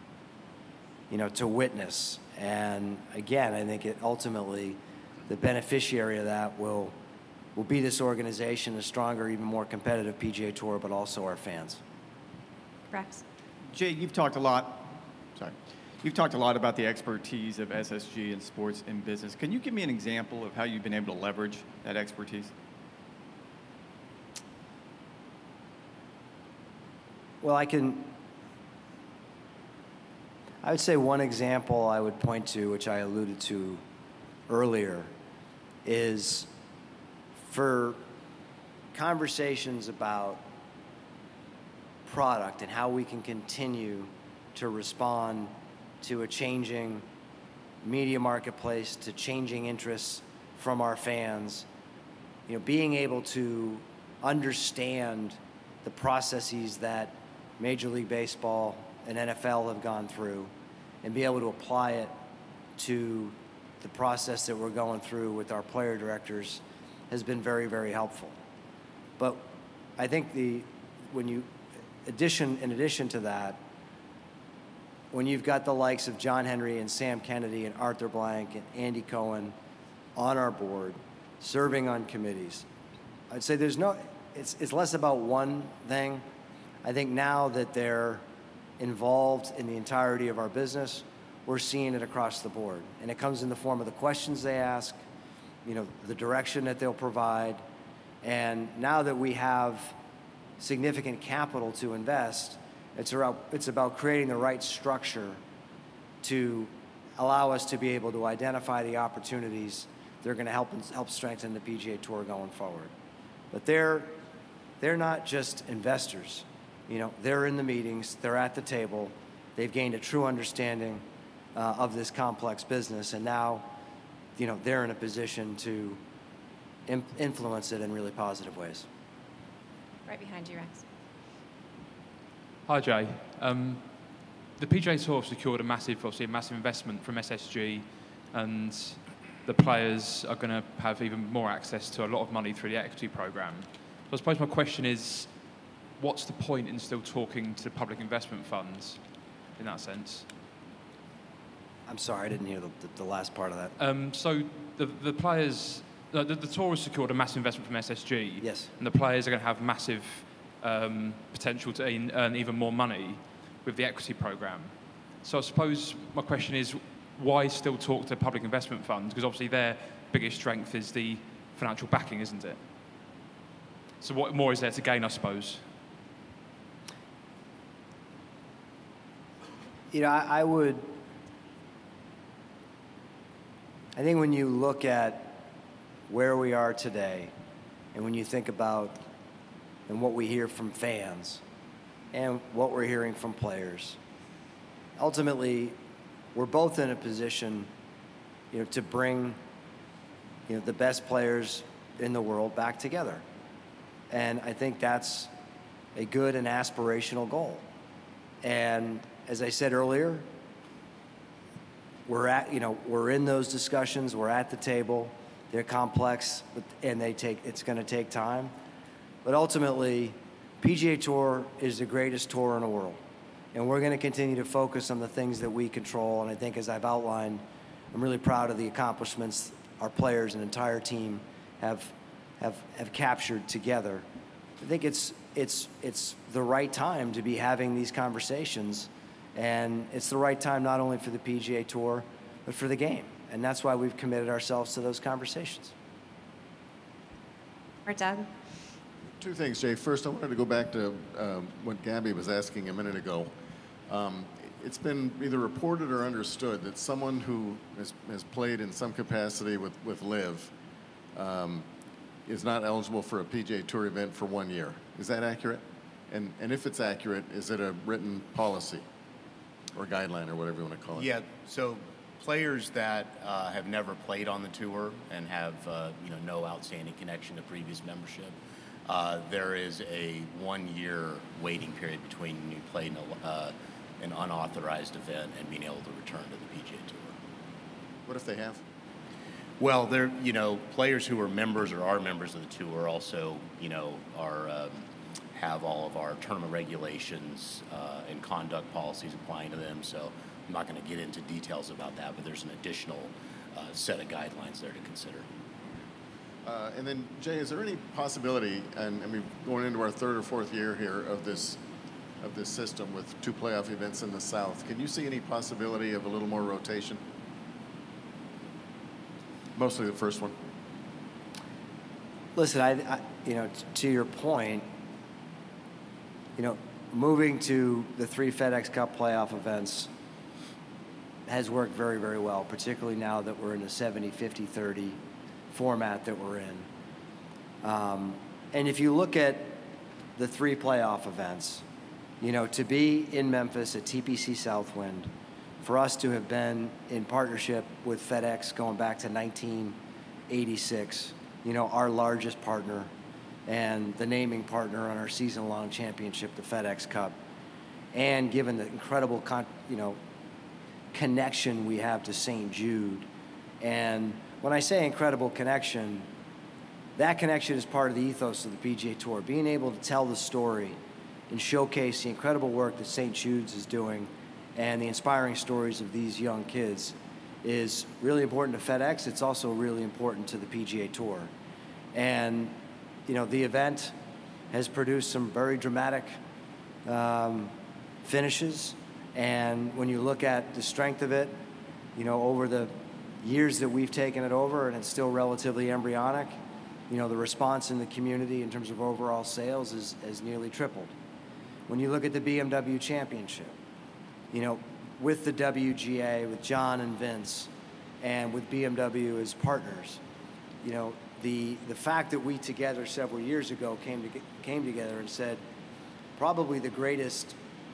E: you know, to witness. And again, I think it ultimately, the beneficiary of that will will be this organization, a stronger, even more competitive P G A Tour, but also our fans.
D: Rex?
N: Jay, you've talked a lot, sorry, you've talked a lot about the expertise of S S G in sports and business. Can you give me an example of how you've been able to leverage that expertise?
E: Well, I can, I would say one example I would point to, which I alluded to earlier, is for conversations about product and how we can continue to respond to a changing media marketplace, to changing interests from our fans. You know, being able to understand the processes that Major League Baseball and N F L have gone through and be able to apply it to the process that we're going through with our player directors has been very, very helpful. But I think the when you addition in addition to that, when you've got the likes of John Henry and Sam Kennedy and Arthur Blank and Andy Cohen on our board, serving on committees, I'd say there's no, it's, it's less about one thing. I think now that they're involved in the entirety of our business, we're seeing it across the board. And it comes in the form of the questions they ask, you know, the direction that they'll provide. And now that we have significant capital to invest, it's about, it's about creating the right structure to allow us to be able to identify the opportunities that are going to help help strengthen the P G A Tour going forward. But they're they're not just investors. You know, they're in the meetings, they're at the table, they've gained a true understanding uh, of this complex business, and now, you know, they're in a position to im- influence it in really positive ways.
D: Right behind you, Rex.
O: Hi, Jay. Um, the P G A Tour have secured a massive, obviously, a massive investment from S S G, and the players are going to have even more access to a lot of money through the equity program. So I suppose my question is, what's the point in still talking to public investment funds in that sense?
E: I'm sorry, I didn't hear the, the, the last part of that.
O: Um, so the, the players, the, the, the Tour has secured a massive investment from S S G.
E: Yes.
O: And the players are going to have massive um, potential to earn, earn even more money with the equity program. So I suppose my question is, why still talk to public investment funds? Because obviously their biggest strength is the financial backing, isn't it? So what more is there to gain, I suppose?
E: You know, I, I would, I think when you look at where we are today, and when you think about and what we hear from fans and what we're hearing from players, ultimately, we're both in a position, you know, to bring, you know, the best players in the world back together. And I think that's a good and aspirational goal. And as I said earlier, we're at, you know, we're in those discussions, we're at the table, they're complex, and they take, it's going to take time. But ultimately, P G A Tour is the greatest tour in the world. And we're going to continue to focus on the things that we control. And I think, as I've outlined, I'm really proud of the accomplishments our players and entire team have have have captured together. I think it's it's it's the right time to be having these conversations, and it's the right time not only for the P G A Tour, but for the game. And that's why we've committed ourselves to those conversations.
D: Or Doug?
G: Two things, Jay. First, I wanted to go back to um, what Gabby was asking a minute ago. Um, it's been either reported or understood that someone who has, has played in some capacity with, with LIV um, is not eligible for a P G A Tour event for one year. Is that accurate? And, and if it's accurate, is it a written policy or guideline or whatever you want to call it?
H: Yeah, so players that uh, have never played on the tour and have uh, you know no outstanding connection to previous membership, uh, there is a one-year waiting period between you playing a, uh, an unauthorized event and being able to return to the P G A Tour.
G: What if they have?
H: Well, they're, you know, players who are members or are members of the tour also, you know, are um, have all of our tournament regulations uh, and conduct policies applying to them. So I'm not going to get into details about that, but there's an additional uh, set of guidelines there to consider.
G: Uh, and then, Jay, is there any possibility, and I mean, going into our third or fourth year here of this of this system with two playoff events in the South, can you see any possibility of a little more rotation? Mostly the first one.
E: Listen, I, I you know, t- to your point, you know, moving to the three FedEx Cup playoff events has worked very, very well, particularly now that we're in the seventy fifty thirty format that we're in. Um, and if you look at the three playoff events, you know, to be in Memphis at T P C Southwind, for us to have been in partnership with FedEx going back to nineteen eighty-six, you know, our largest partner and the naming partner on our season-long championship, the FedEx Cup, and given the incredible, con- you know, connection we have to Saint Jude. And when I say incredible connection, that connection is part of the ethos of the P G A Tour, being able to tell the story and showcase the incredible work that Saint Jude's is doing and the inspiring stories of these young kids is really important to FedEx. It's also really important to the P G A Tour. And you know, the event has produced some very dramatic um, finishes. And when you look at the strength of it, you know, over the years that we've taken it over, and it's still relatively embryonic, you know, the response in the community in terms of overall sales is, has nearly tripled. When you look at the B M W Championship, you know, with the W G A, with John and Vince, and with B M W as partners, you know, the the fact that we together several years ago came to, came together and said, probably the greatest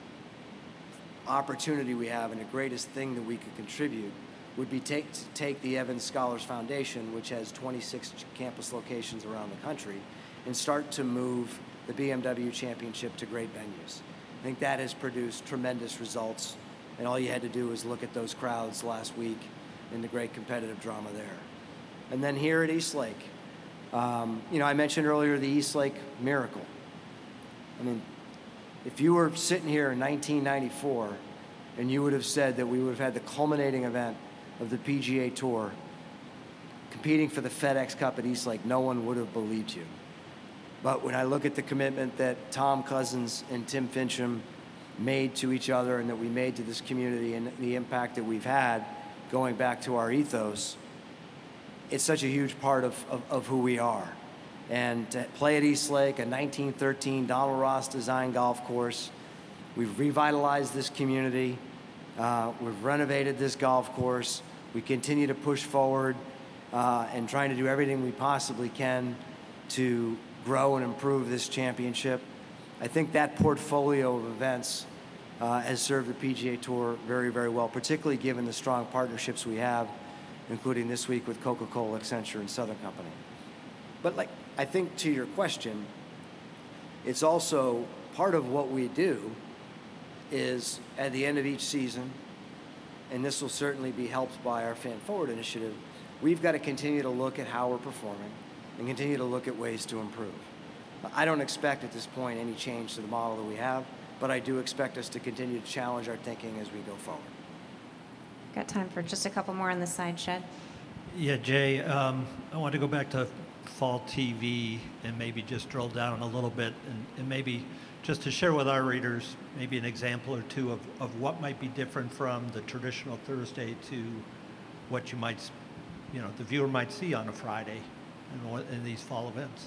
E: opportunity we have and the greatest thing that we could contribute would be take, to take the Evans Scholars Foundation, which has twenty-six campus locations around the country, and start to move the B M W Championship to great venues. I think that has produced tremendous results, and all you had to do was look at those crowds last week and the great competitive drama there. And then here at East Lake, um, you know, I mentioned earlier the East Lake Miracle. I mean, if you were sitting here in nineteen ninety-four and you would have said that we would have had the culminating event of the P G A Tour competing for the FedEx Cup at East Lake, no one would have believed you. But when I look at the commitment that Tom Cousins and Tim Fincham made to each other and that we made to this community and the impact that we've had going back to our ethos, it's such a huge part of, of, of who we are. And to play at East Lake, a nineteen thirteen Donald Ross designed golf course, we've revitalized this community, uh, we've renovated this golf course, we continue to push forward uh, and trying to do everything we possibly can to grow and improve this championship. I think that portfolio of events uh, has served the P G A Tour very, very well, particularly given the strong partnerships we have, including this week with Coca-Cola, Accenture, and Southern Company. But like, I think to your question, it's also part of what we do is at the end of each season, and this will certainly be helped by our Fan Forward initiative, we've got to continue to look at how we're performing and continue to look at ways to improve. I don't expect at this point any change to the model that we have, but I do expect us to continue to challenge our thinking as we go forward.
D: Got time for just a couple more on the side, Shed.
P: Yeah, Jay, um, I want to go back to fall T V and maybe just drill down a little bit and, and maybe just to share with our readers maybe an example or two of, of what might be different from the traditional Thursday to what you might, you know, the viewer might see on a Friday in, what, in these fall events.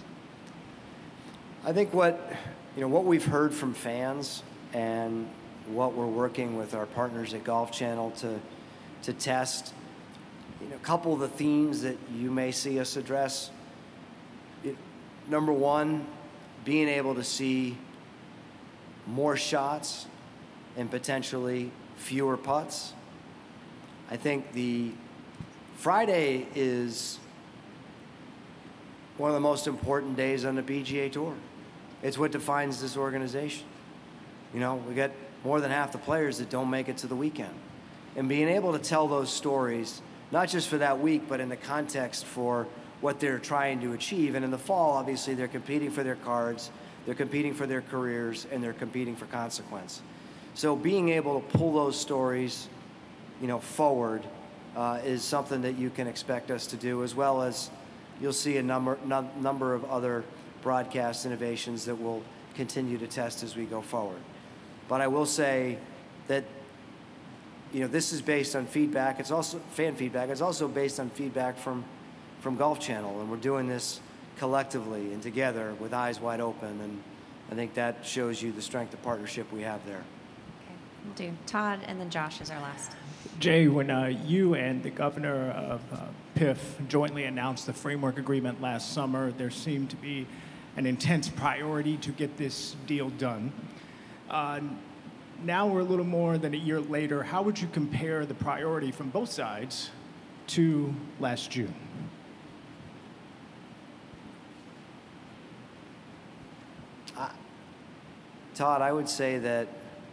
E: I think what, you know, what we've heard from fans and what we're working with our partners at Golf Channel to to test, you know, a couple of the themes that you may see us address. It, number one, being able to see more shots and potentially fewer putts. I think the Friday is one of the most important days on the P G A Tour. It's what defines this organization. You know, we got more than half the players that don't make it to the weekend. And being able to tell those stories, not just for that week, but in the context for what they're trying to achieve. And in the fall, obviously, they're competing for their cards, they're competing for their careers, and they're competing for consequence. So being able to pull those stories, you know, forward uh, is something that you can expect us to do, as well as you'll see a number, num- number of other broadcast innovations that we'll continue to test as we go forward. But I will say that, you know, this is based on feedback. It's also fan feedback. It's also based on feedback from, from Golf Channel, and we're doing this collectively and together with eyes wide open, and I think that shows you the strength of partnership we have there.
D: Okay, we'll do Todd, and then Josh is our last.
Q: Jay, when uh, you and the governor of uh, P I F jointly announced the framework agreement last summer, there seemed to be an intense priority to get this deal done. Uh, now we're a little more than a year later. How would you compare the priority from both sides to last June?
E: Uh, Todd, I would say that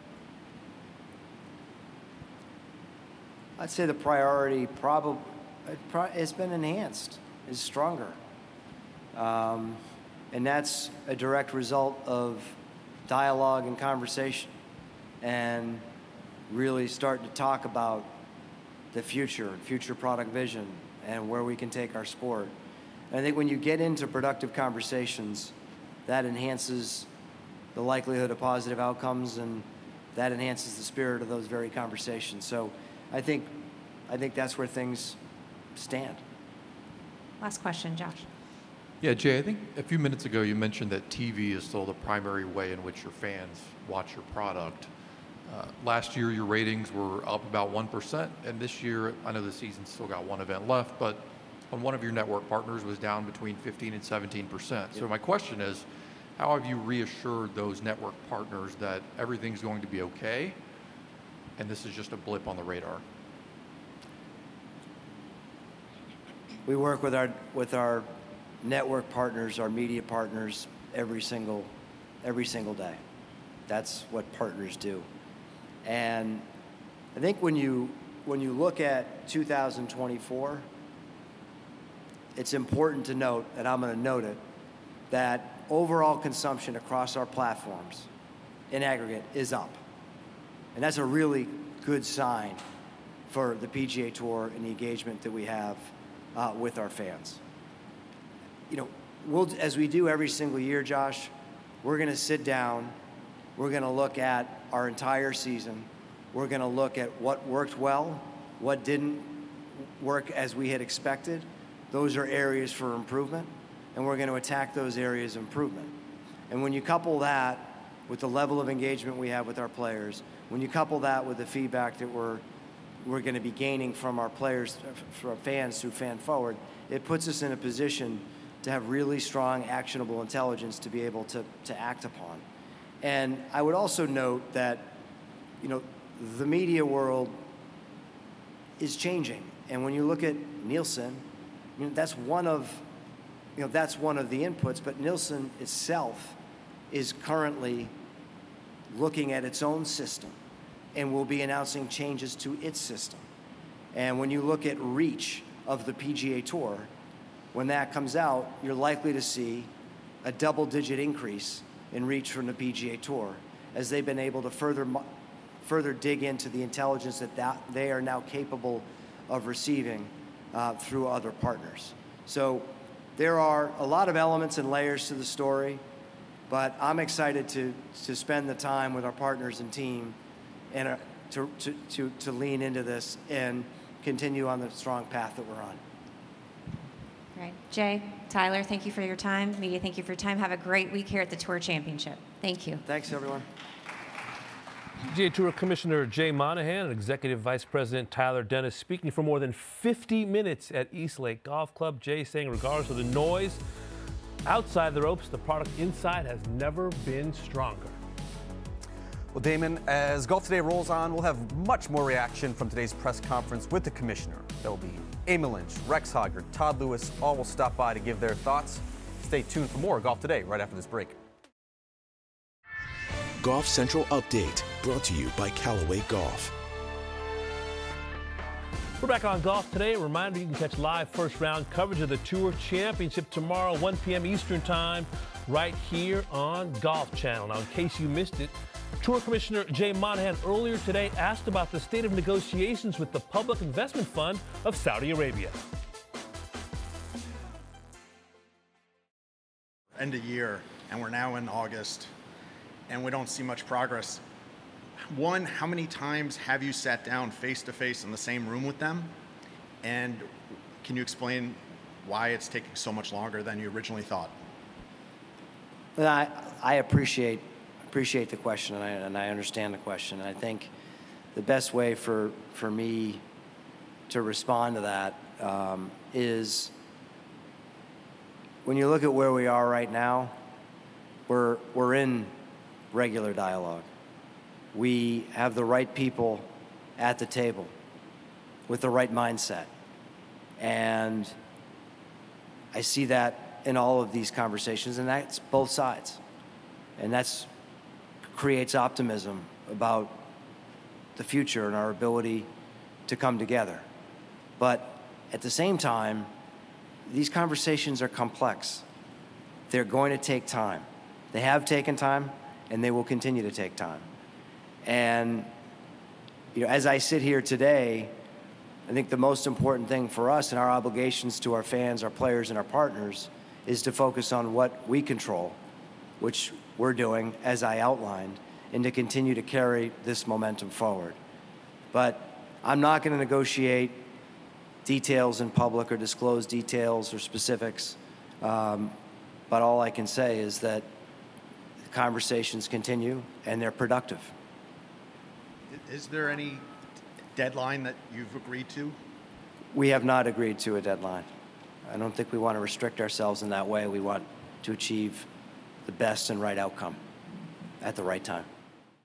E: I'd say the priority probably it's been enhanced, is stronger. Um, and that's a direct result of dialogue and conversation and really starting to talk about the future, future product vision, and where we can take our sport. And I think when you get into productive conversations, that enhances the likelihood of positive outcomes, and that enhances the spirit of those very conversations. So I think, I think that's where things stand.
D: Last question, Josh.
F: Yeah, Jay, I think a few minutes ago you mentioned that T V is still the primary way in which your fans watch your product. Uh, last year, your ratings were up about one percent, and this year, I know the season's still got one event left, but on one of your network partners was down between fifteen and seventeen percent. Yep. So my question is, how have you reassured those network partners that everything's going to be okay, and this is just a blip on the radar?
E: We work with our with our network partners, our media partners, every single every single day. That's what partners do. And I think when you when you look at two thousand twenty-four, it's important to note, and I'm going to note it, that overall consumption across our platforms in aggregate is up. And that's a really good sign for the P G A Tour and the engagement that we have uh, with our fans. You know, we'll, as we do every single year, Josh, we're going to sit down, we're going to look at our entire season, we're going to look at what worked well, what didn't work as we had expected. Those are areas for improvement, and we're going to attack those areas of improvement. And when you couple that with the level of engagement we have with our players, when you couple that with the feedback that we're we're going to be gaining from our players, from our fans through Fan Forward, it puts us in a position to have really strong, actionable intelligence to be able to, to act upon. And I would also note that, you know, the media world is changing. And when you look at Nielsen, you know, that's one of, you know, that's one of the inputs, but Nielsen itself is currently looking at its own system and will be announcing changes to its system. And when you look at reach of the P G A Tour, when that comes out, you're likely to see a double-digit increase in reach from the P G A Tour as they've been able to further further dig into the intelligence that, that they are now capable of receiving uh, through other partners. So there are a lot of elements and layers to the story, but I'm excited to, to spend the time with our partners and team and uh, to, to, to, to lean into this and continue on the strong path that we're on.
D: Great. Jay, Tyler, thank you for your time. Media, thank you for your time. Have a great week here at the Tour Championship. Thank you.
E: Thanks, everyone.
A: P G A Tour Commissioner Jay Monahan and Executive Vice President Tyler Dennis speaking for more than fifty minutes at East Lake Golf Club. Jay saying regardless of the noise outside the ropes, the product inside has never been stronger.
C: Well, Damon, as Golf Today rolls on, we'll have much more reaction from today's press conference with the commissioner. There will be Amy Lynch, Rex Hoggard, Todd Lewis, all will stop by to give their thoughts. Stay tuned for more Golf Today right after this break.
B: Golf Central Update, brought to you by Callaway Golf.
A: We're back on Golf Today. A reminder, you can catch live first round coverage of the Tour Championship tomorrow, one p.m. Eastern Time, right here on Golf Channel. Now, in case you missed it, Tour Commissioner Jay Monahan earlier today asked about the state of negotiations with the Public Investment Fund of Saudi Arabia.
J: End of year, and we're now in August, and we don't see much progress. One, how many times have you sat down face-to-face in the same room with them? And can you explain why it's taking so much longer than you originally thought?
E: I, I appreciate appreciate the question, and I, and I understand the question. And I think the best way for, for me to respond to that um, is when you look at where we are right now, we're, we're in regular dialogue. We have the right people at the table with the right mindset. And I see that in all of these conversations, and that's both sides. And that's creates optimism about the future and our ability to come together. But at the same time, these conversations are complex. They're going to take time. They have taken time, and they will continue to take time. And you know, as I sit here today, I think the most important thing for us and our obligations to our fans, our players, and our partners is to focus on what we control, which we're doing, as I outlined, and to continue to carry this momentum forward. But I'm not going to negotiate details in public or disclose details or specifics. Um, but all I can say is that the conversations continue and they're productive.
J: Is there any deadline that you've agreed to?
E: We have not agreed to a deadline. I don't think we want to restrict ourselves in that way. We want to achieve the best and right outcome at the right time.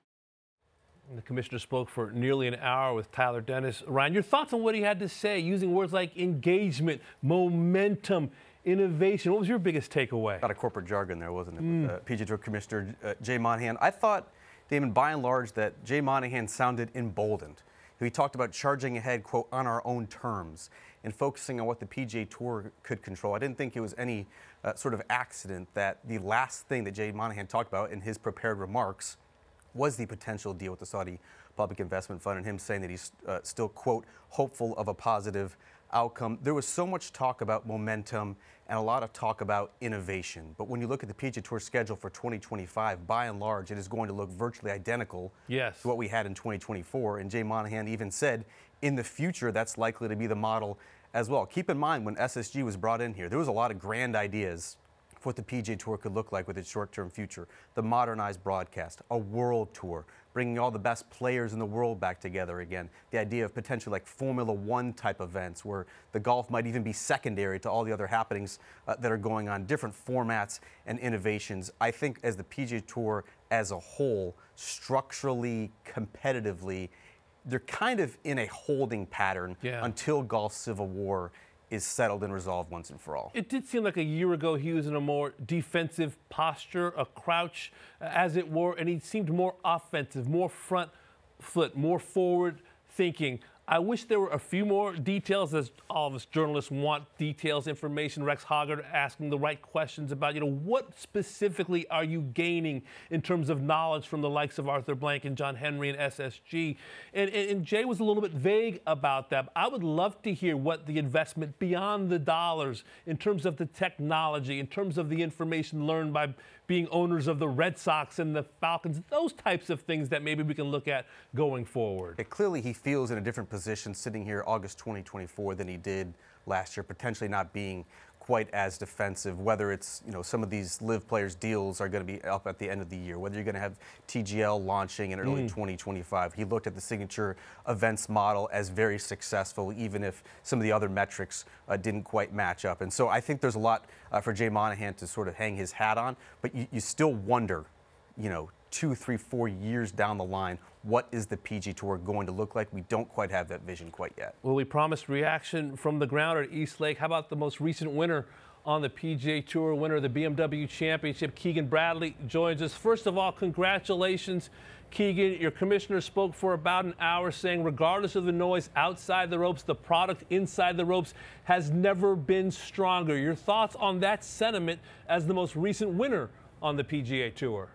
A: The commissioner spoke for nearly an hour with Tyler Dennis. Ryan, your thoughts on what he had to say, using words like engagement, momentum, innovation. What was your biggest takeaway?
C: A lot of corporate jargon there, wasn't it?
A: Mm.
C: With, uh, P G A Tour Commissioner uh, Jay Monahan. I thought, Damon, by and large, that Jay Monahan sounded emboldened. He talked about charging ahead, quote, on our own terms and focusing on what the P G A Tour could control. I didn't think it was any uh, sort of accident that the last thing that Jay Monahan talked about in his prepared remarks was the potential deal with the Saudi Public Investment Fund, and him saying that he's uh, still, quote, hopeful of a positive outcome. There was so much talk about momentum and a lot of talk about innovation. But when you look at the P G A Tour schedule for twenty twenty-five, by and large, it is going to look virtually identical
A: yes.
C: to what we had in twenty twenty-four. And Jay Monahan even said, in the future, that's likely to be the model as well. Keep in mind, when S S G was brought in here, there was a lot of grand ideas for what the P G A Tour could look like with its short-term future. The modernized broadcast, a world tour, bringing all the best players in the world back together again. The idea of potentially like Formula One type events where the golf might even be secondary to all the other happenings uh, that are going on, different formats and innovations. I think as the P G A Tour as a whole, structurally, competitively, they're kind of in a holding pattern
A: yeah.
C: until golf civil war is settled and resolved once and for all.
A: It did seem like a year ago he was in a more defensive posture, a crouch, as it were, and he seemed more offensive, more front foot, more forward thinking. I wish there were a few more details, as all of us journalists want details, information. Rex Hoggard asking the right questions about, you know, what specifically are you gaining in terms of knowledge from the likes of Arthur Blank and John Henry and S S G? And, and, and Jay was a little bit vague about that. I would love to hear what the investment beyond the dollars, in terms of the technology, in terms of the information learned by being owners of the Red Sox and the Falcons, those types of things that maybe we can look at going forward.
C: Yeah, clearly he feels in a different position sitting here August twenty twenty-four than he did last year, potentially not being quite as defensive, whether it's, you know, some of these live players deals are going to be up at the end of the year, whether you're going to have T G L launching in early mm. twenty twenty-five. He looked at the signature events model as very successful, even if some of the other metrics uh, didn't quite match up. And so I think there's a lot uh, for Jay Monahan to sort of hang his hat on, but you, you still wonder, you know, two, three, four years down the line, what is the P G A Tour going to look like? We don't quite have that vision quite yet.
A: Well, we promised reaction from the ground at East Lake. How about the most recent winner on the P G A Tour, winner of the B M W Championship? Keegan Bradley joins us. First of all, congratulations, Keegan. Your commissioner spoke for about an hour saying regardless of the noise outside the ropes, the product inside the ropes has never been stronger. Your thoughts on that sentiment as the most recent winner on the P G A Tour?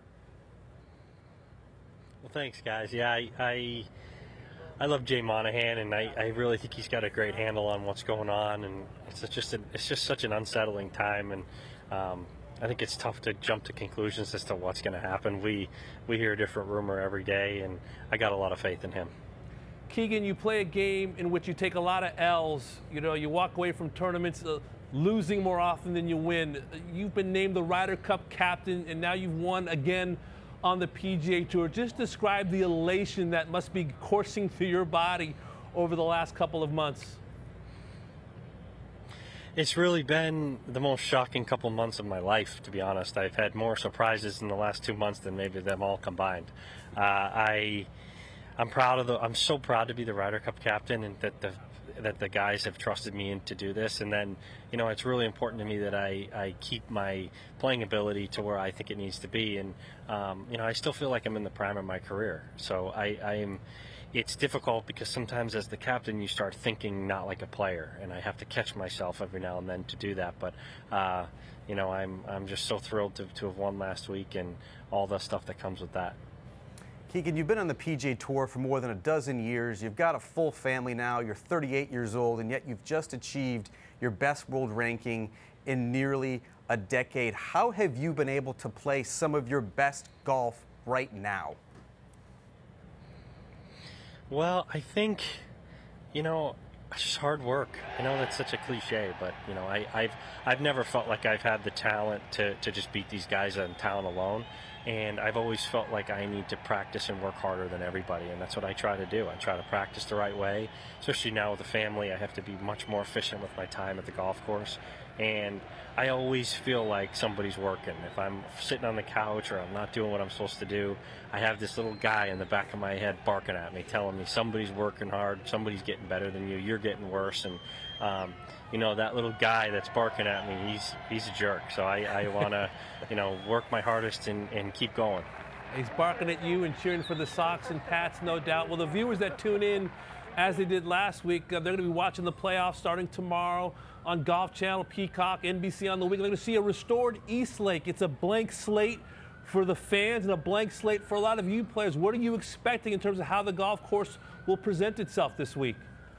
R: Well, thanks, guys. Yeah, I, I, I love Jay Monahan, and I, I really think he's got a great handle on what's going on. And it's just a, it's just such an unsettling time, and um, I think it's tough to jump to conclusions as to what's going to happen. We we hear a different rumor every day, and I got a lot of faith in him.
A: Keegan, you play a game in which you take a lot of L's. You know, you walk away from tournaments uh, losing more often than you win. You've been named the Ryder Cup captain, and now you've won again on the P G A Tour. Just describe the elation that must be coursing through your body over the last couple of months.
R: It's really been the most shocking couple of months of my life, to be honest. I've had more surprises in the last two months than maybe them all combined. Uh, I, I'm proud of the. I'm so proud to be the Ryder Cup captain, and that the that the guys have trusted me in to do this. And then, you know, it's really important to me that I, I keep my playing ability to where I think it needs to be. And, um, you know, I still feel like I'm in the prime of my career. So I, I am, it's difficult because sometimes as the captain, you start thinking not like a player, and I have to catch myself every now and then to do that. But, uh, you know, I'm, I'm just so thrilled to, to have won last week and all the stuff that comes with that.
C: Keegan, you've been on the P G A Tour for more than a dozen years. You've got a full family now. You're thirty-eight years old, and yet you've just achieved your best world ranking in nearly a decade. How have you been able to play some of your best golf right now?
R: Well, I think, you know, it's just hard work. I know that's such a cliche, but, you know, I, I've I've never felt like I've had the talent to, to just beat these guys on talent alone. And I've always felt like I need to practice and work harder than everybody, and that's what I try to do. I try to practice the right way, especially now with a family. I have to be much more efficient with my time at the golf course, and I always feel like somebody's working. If I'm sitting on the couch or I'm not doing what I'm supposed to do, I have this little guy in the back of my head barking at me, telling me somebody's working hard, somebody's getting better than you, you're getting worse, and um, you know, that little guy that's barking at me, he's he's a jerk. So I, I want to, you know, work my hardest and, and keep going.
A: He's barking at you and cheering for the Sox and Pats, no doubt. Well, the viewers that tune in, as they did last week, uh, they're going to be watching the playoffs starting tomorrow on Golf Channel, Peacock, N B C on the weekend. They're going to see a restored East Lake. It's a blank slate for the fans and a blank slate for a lot of you players. What are you expecting in terms of how the golf course will present itself this week?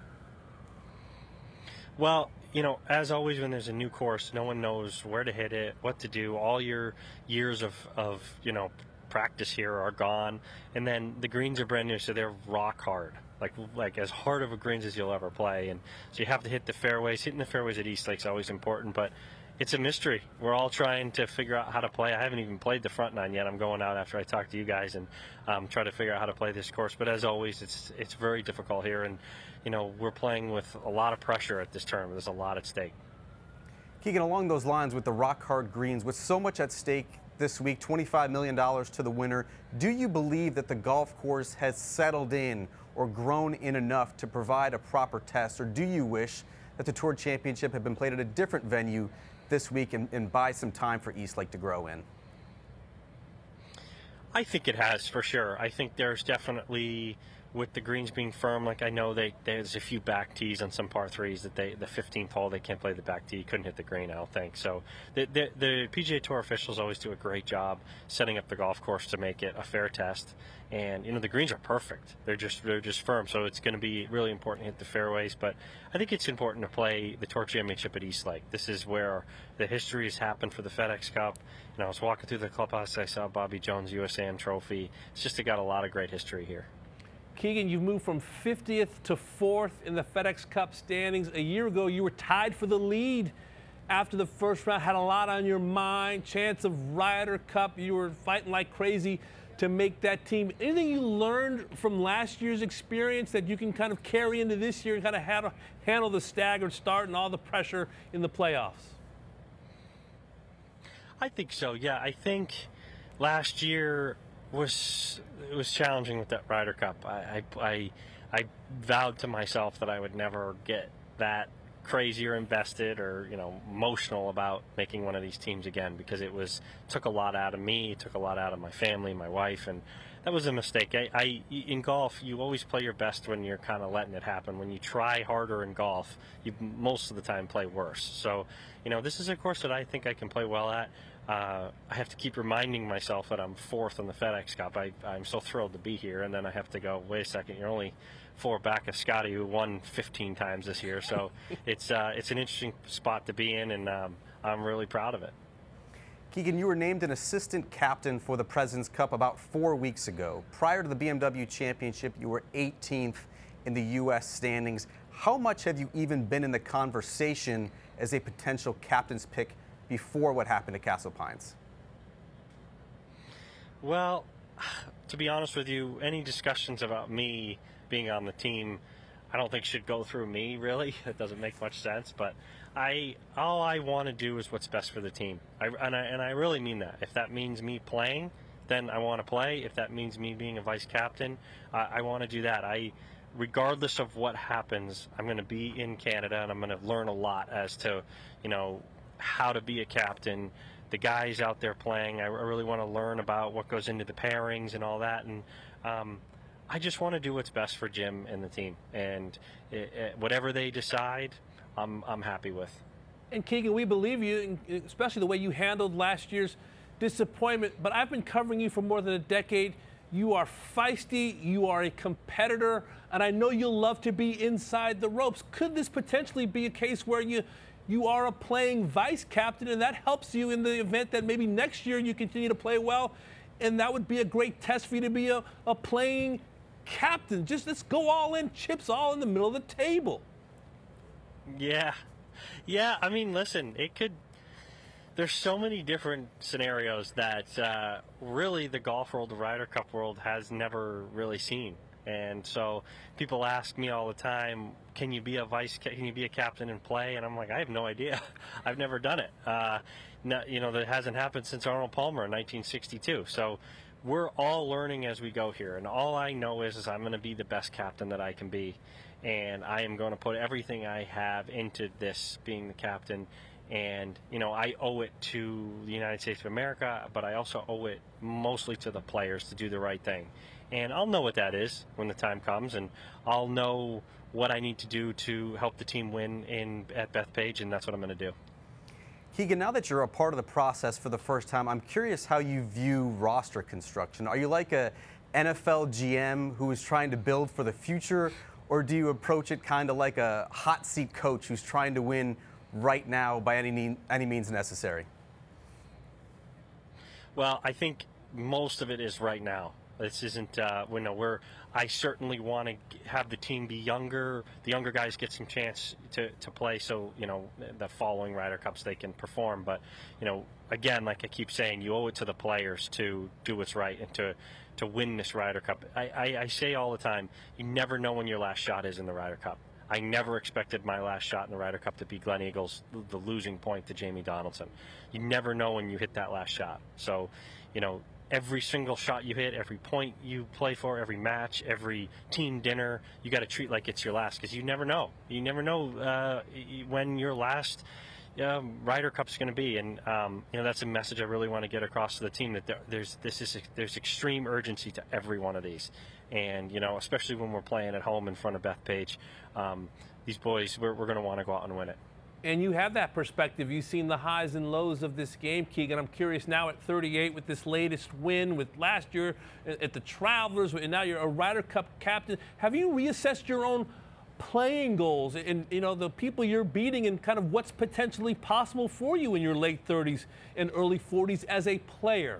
R: Well, you know, as always, when there's a new course, no one knows where to hit it, what to do. All your years of, of you know, practice here are gone. And then the greens are brand new, so they're rock hard. Like, like as hard of a greens as you'll ever play. And so you have to hit the fairways. Hitting the fairways at East Lake is always important, but it's a mystery. We're all trying to figure out how to play. I haven't even played the front nine yet. I'm going out after I talk to you guys and um, try to figure out how to play this course. But as always, it's it's very difficult here. And, you know, we're playing with a lot of pressure at this tournament. There's a lot at stake.
C: Keegan, along those lines with the rock-hard greens, with so much at stake this week, twenty-five million dollars to the winner, do you believe that the golf course has settled in or grown in enough to provide a proper test? Or do you wish that the Tour Championship had been played at a different venue this week and, and buy some time for East Lake to grow in?
R: I think it has, for sure. I think there's definitely, with the greens being firm, like I know they there's a few back tees on some par threes that they the fifteenth hole they can't play the back tee, couldn't hit the green, I don't think. So the, the the P G A Tour officials always do a great job setting up the golf course to make it a fair test. And you know, the greens are perfect. They're just they're just firm, so it's going to be really important to hit the fairways. But I think it's important to play the Tour Championship at East Lake. This is where the history has happened for the FedEx Cup. You know, I was walking through the clubhouse, I saw Bobby Jones' U S A M trophy. It's just got a lot of great history here.
A: Keegan, you've moved from fiftieth to fourth in the FedEx Cup standings. A year ago, you were tied for the lead after the first round, had a lot on your mind, chance of Ryder Cup. You were fighting like crazy to make that team. Anything you learned from last year's experience that you can kind of carry into this year and kind of handle, handle the staggered start and all the pressure in the playoffs?
R: I think so, yeah. I think last year was it was challenging with that Ryder Cup. I, I, I, I vowed to myself that I would never get that crazy or invested or, you know, emotional about making one of these teams again, because it was took a lot out of me, it took a lot out of my family, my wife, and that was a mistake. I, I in golf, you always play your best when you're kind of letting it happen. When you try harder in golf, you most of the time play worse. So, you know, this is a course that I think I can play well at. Uh, I have to keep reminding myself that I'm fourth in the FedEx Cup. I, I'm so thrilled to be here, and then I have to go, wait a second, you're only four back of Scotty, who won fifteen times this year. So it's uh, it's an interesting spot to be in, and um, I'm really proud of it.
C: Keegan, you were named an assistant captain for the President's Cup about four weeks ago. Prior to the B M W Championship, you were eighteenth in the U S standings. How much have you even been in the conversation as a potential captain's pick before what happened at Castle Pines?
R: Well, to be honest with you, any discussions about me being on the team, I don't think should go through me, really. It doesn't make much sense. But I, all I want to do is what's best for the team. I, and, I, and I really mean that. If that means me playing, then I want to play. If that means me being a vice captain, uh, I want to do that. I, regardless of what happens, I'm going to be in Canada, and I'm going to learn a lot as to, you know, how to be a captain. The guys out there playing, I really want to learn about what goes into the pairings and all that. And um, I just want to do what's best for Jim and the team. And it, it, whatever they decide, I'm, I'm happy with.
A: And Keegan, we believe you, especially the way you handled last year's disappointment. But I've been covering you for more than a decade. You are feisty, you are a competitor, and I know you'll love to be inside the ropes. Could this potentially be a case where you you are a playing vice captain, and that helps you in the event that maybe next year you continue to play well, and that would be a great test for you to be a, a playing captain? Just let's go all in, chips all in the middle of the table.
R: Yeah. Yeah, I mean, listen, it could, there's so many different scenarios that uh, really the golf world, the Ryder Cup world has never really seen. And so people ask me all the time, can you be a vice, can you be a captain and play? And I'm like, I have no idea. I've never done it. Uh, not, you know, that hasn't happened since Arnold Palmer in nineteen sixty-two. So we're all learning as we go here. And all I know is, is I'm going to be the best captain that I can be. And I am going to put everything I have into this, being the captain. And, you know, I owe it to the United States of America, but I also owe it mostly to the players to do the right thing. And I'll know what that is when the time comes, and I'll know what I need to do to help the team win in at Bethpage, and that's what I'm going to do.
C: Keegan, now that you're a part of the process for the first time, I'm curious how you view roster construction. Are you like a N F L G M who is trying to build for the future, or do you approach it kind of like a hot seat coach who's trying to win right now by any, any means necessary?
R: Well, I think most of it is right now. This isn't, uh, you know, we're, I certainly want to have the team be younger, the younger guys get some chance to, to play so, you know, the following Ryder Cups they can perform. But, you know, again, like I keep saying, you owe it to the players to do what's right and to, to win this Ryder Cup. I, I, I say all the time, you never know when your last shot is in the Ryder Cup. I never expected my last shot in the Ryder Cup to be Glenn Eagles, the losing point to Jamie Donaldson. You never know when you hit that last shot. So, you know, every single shot you hit, every point you play for, every match, every team dinner, you got to treat like it's your last, because you never know. You never know uh, when your last um, Ryder Cup's going to be, and um, you know that's a message I really want to get across to the team, that there, there's this is there's extreme urgency to every one of these, and you know especially when we're playing at home in front of Bethpage, um, these boys we're, we're going to want to go out and win it.
A: And you have that perspective. You've seen the highs and lows of this game, Keegan. I'm curious now at thirty-eight with this latest win, with last year at the Travelers, and now you're a Ryder Cup captain. Have you reassessed your own playing goals and, you know, the people you're beating and kind of what's potentially possible for you in your late thirties and early forties as a player?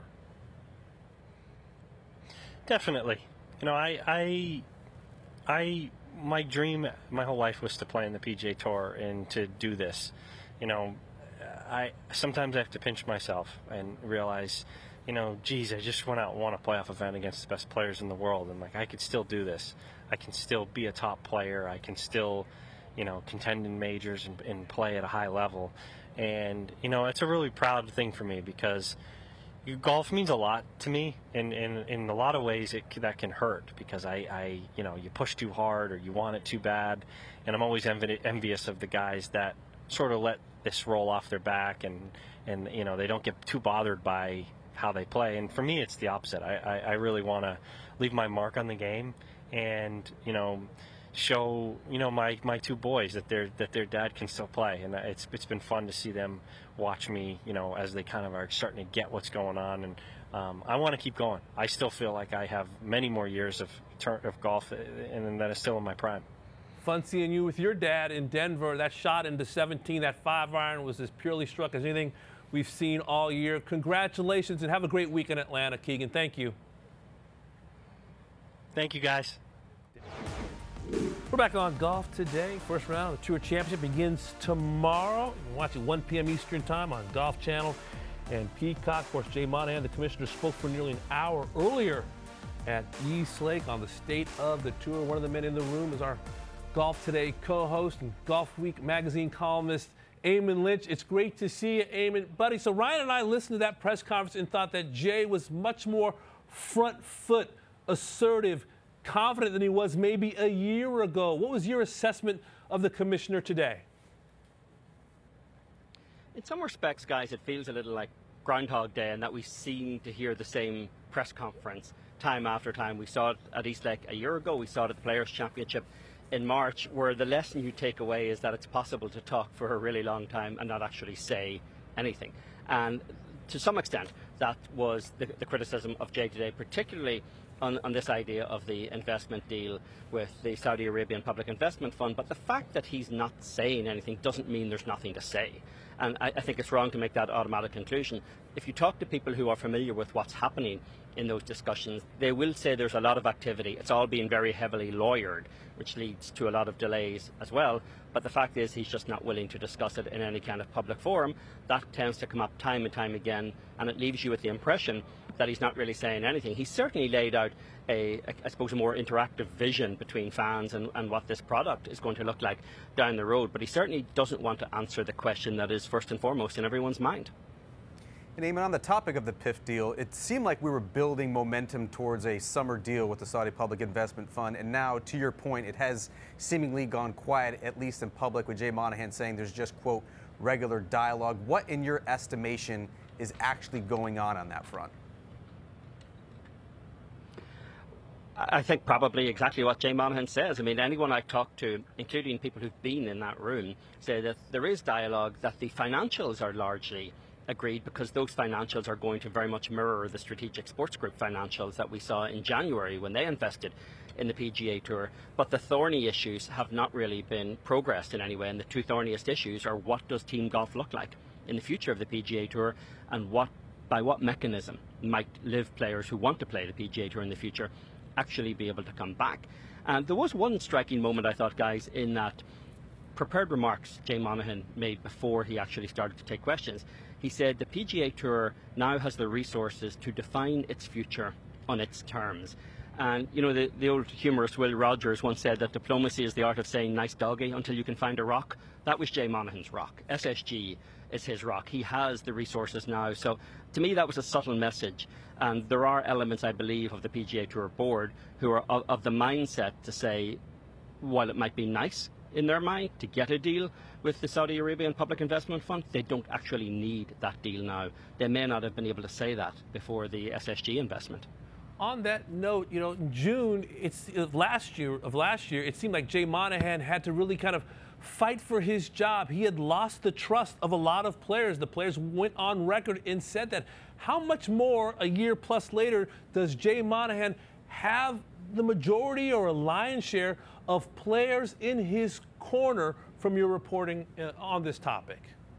R: Definitely. You know, I, I, I, my dream my whole life was to play in the P G A Tour and to do this. You know, I sometimes I have to pinch myself and realize, you know, geez, I just went out and won a playoff event against the best players in the world, and like I could still do this. I can still be a top player. I can still, you know, contend in majors and, and play at a high level. And you know, it's a really proud thing for me, because golf means a lot to me, and in, in, in a lot of ways it, that can hurt, because I, I, you know, you push too hard or you want it too bad, and I'm always envi- envious of the guys that sort of let this roll off their back, and, and you know, they don't get too bothered by how they play. And for me, it's the opposite. I, I, I really want to leave my mark on the game, and you know, show you know my, my two boys that their that their dad can still play, and it's it's been fun to see them watch me, you know, as they kind of are starting to get what's going on, and um, I want to keep going. I still feel like I have many more years of turn, of golf, and that is still in my prime.
A: Fun seeing you with your dad in Denver. That shot into seventeen, that five iron was as purely struck as anything we've seen all year. Congratulations, and have a great week in Atlanta, Keegan. Thank you.
R: Thank you, guys.
A: We're back on Golf Today. First round of the Tour Championship begins tomorrow. We're watching one p.m. Eastern Time on Golf Channel and Peacock. Of course, Jay Monahan, the commissioner, spoke for nearly an hour earlier at East Lake on the state of the tour. One of the men in the room is our Golf Today co-host and Golf Week magazine columnist, Eamon Lynch. It's great to see you, Eamon. Buddy, so Ryan and I listened to that press conference and thought that Jay was much more front foot, assertive, confident than he was maybe a year ago. What was your assessment of the commissioner today?
M: In some respects, guys, it feels a little like Groundhog Day, and that we seem to hear the same press conference time after time. We saw it at East Lake a year ago. We saw it at the Players' Championship in March, where the lesson you take away is that it's possible to talk for a really long time and not actually say anything. And to some extent, that was the, the criticism of Jay today, particularly on, on this idea of the investment deal with the Saudi Arabian Public Investment Fund, but the fact that he's not saying anything doesn't mean there's nothing to say. And I, I think it's wrong to make that automatic conclusion. If you talk to people who are familiar with what's happening in those discussions, they will say there's a lot of activity. It's all being very heavily lawyered, which leads to a lot of delays as well. But the fact is he's just not willing to discuss it in any kind of public forum. That tends to come up time and time again, and it leaves you with the impression that he's not really saying anything. He's certainly laid out a, a I suppose, a more interactive vision between fans and, and what this product is going to look like down the road. But he certainly doesn't want to answer the question that is first and foremost in everyone's mind.
C: And Eamon, on the topic of the P I F deal, it seemed like we were building momentum towards a summer deal with the Saudi Public Investment Fund. And now, to your point, it has seemingly gone quiet, at least in public, with Jay Monahan saying there's just, quote, regular dialogue. What, in your estimation, is actually going on on that front?
M: I think probably exactly what Jay Monahan says. I mean, anyone I talk to, including people who've been in that room, say that there is dialogue, that the financials are largely agreed because those financials are going to very much mirror the Strategic Sports Group financials that we saw in January when they invested in the P G A Tour. But the thorny issues have not really been progressed in any way, and the two thorniest issues are what does team golf look like in the future of the P G A Tour, and what by what mechanism might live players who want to play the P G A Tour in the future actually be able to come back. And there was one striking moment, I thought, guys, in that prepared remarks Jay Monahan made before he actually started to take questions. He said the P G A Tour now has the resources to define its future on its terms. And, you know, the, the old humorist Will Rogers once said that diplomacy is the art of saying nice doggy until you can find a rock. That was Jay Monahan's rock. S S G is his rock. He has the resources now. So to me, that was a subtle message. And there are elements, I believe, of the P G A Tour board who are of, of the mindset to say, while it might be nice in their mind to get a deal with the Saudi Arabian Public Investment Fund, they don't actually need that deal now. They may not have been able to say that before the S S G investment.
A: On that note, you know, in June it's of last year of last year, it seemed like Jay Monahan had to really kind of fight for his job. He had lost the trust of a lot of players. The players went on record and said that. How much more a year plus later does Jay Monahan have the majority or a lion's share of players in his corner from your reporting uh, on this topic?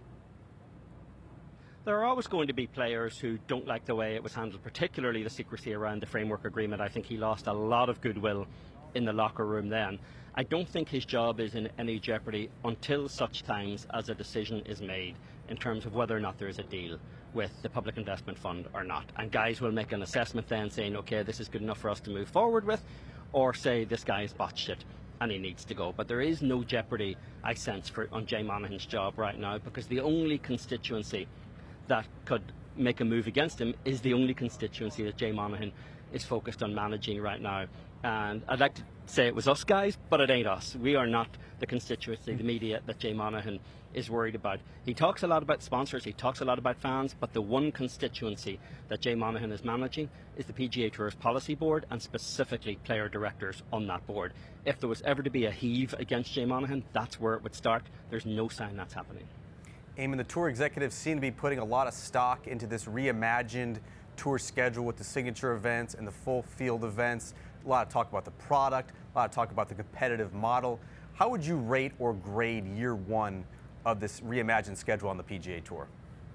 M: There are always going to be players who don't like the way it was handled, particularly the secrecy around the framework agreement. I think he lost a lot of goodwill in the locker room then. I don't think his job is in any jeopardy until such times as a decision is made in terms of whether or not there is a deal with the Public Investment Fund or not. And guys will make an assessment then saying, okay, this is good enough for us to move forward with, or say this guy has botched it and he needs to go. But there is no jeopardy, I sense, for on Jay Monahan's job right now, because the only constituency that could make a move against him is the only constituency that Jay Monahan is focused on managing right now. And I'd like to say it was us guys, but it ain't us. We are not the constituency, the media, that Jay Monahan is worried about. He talks a lot about sponsors, he talks a lot about fans, but the one constituency that Jay Monahan is managing is the P G A Tour's policy board, and specifically player directors on that board. If there was ever to be a heave against Jay Monahan, that's where it would start. There's no sign that's happening.
C: Eamon, the tour executives seem to be putting a lot of stock into this reimagined tour schedule with the signature events and the full field events. A lot of talk about the product, a lot of talk about the competitive model. How would you rate or grade year one of this reimagined schedule on the P G A Tour?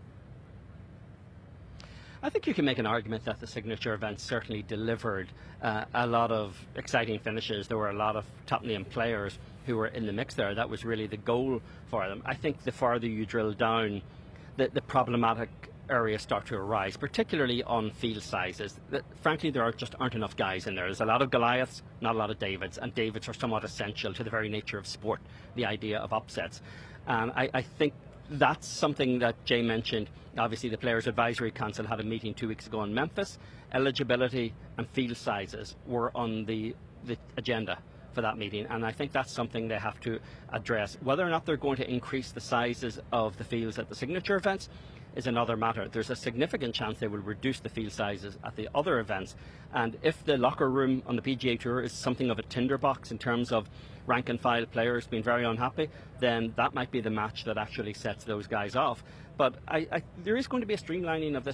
M: I think you can make an argument that the signature events certainly delivered uh, a lot of exciting finishes. There were a lot of top-name players who were in the mix there. That was really the goal for them. I think the farther you drill down, the, the problematic areas start to arise, particularly on field sizes. That, frankly, there are just aren't enough guys in there. There's a lot of Goliaths, not a lot of Davids, and Davids are somewhat essential to the very nature of sport, the idea of upsets. And I, I think that's something that Jay mentioned. Obviously, the Players Advisory Council had a meeting two weeks ago in Memphis. Eligibility and field sizes were on the, the agenda for that meeting, and I think that's something they have to address. Whether or not they're going to increase the sizes of the fields at the signature events is another matter. There's a significant chance they will reduce the field sizes at the other events, and if the locker room on the P G A Tour is something of a tinderbox in terms of rank and file players being very unhappy, then that might be the match that actually sets those guys off. But I, I, there is going to be a streamlining of this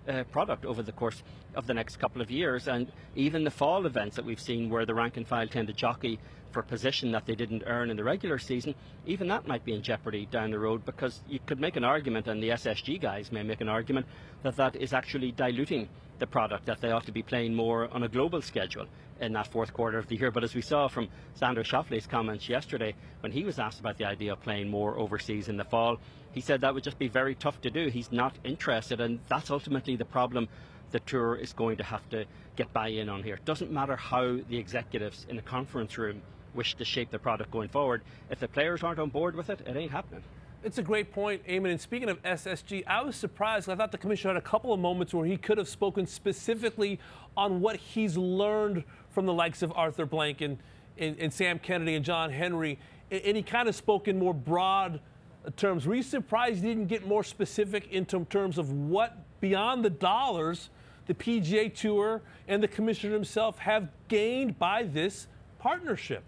M: uh, product over the course of the next couple of years. And even the fall events that we've seen where the rank and file tend to jockey for position that they didn't earn in the regular season, even that might be in jeopardy down the road, because you could make an argument, and the S S G guys may make an argument, that that is actually diluting the product, that they ought to be playing more on a global schedule in that fourth quarter of the year. But as we saw from Sandro Schauffele's comments yesterday, when he was asked about the idea of playing more overseas in the fall, he said that would just be very tough to do. He's not interested, and that's ultimately the problem the Tour is going to have to get buy-in on here. It doesn't matter how the executives in the conference room wish to shape the product going forward. If the players aren't on board with it, it ain't happening.
A: It's a great point, Eamon. And speaking of S S G, I was surprised. I thought the commissioner had a couple of moments where he could have spoken specifically on what he's learned from the likes of Arthur Blank and, and, and Sam Kennedy and John Henry. And, and he kind of spoke in more broad terms. Were you surprised he didn't get more specific in terms of what, beyond the dollars, the P G A Tour and the commissioner himself have gained by this partnership?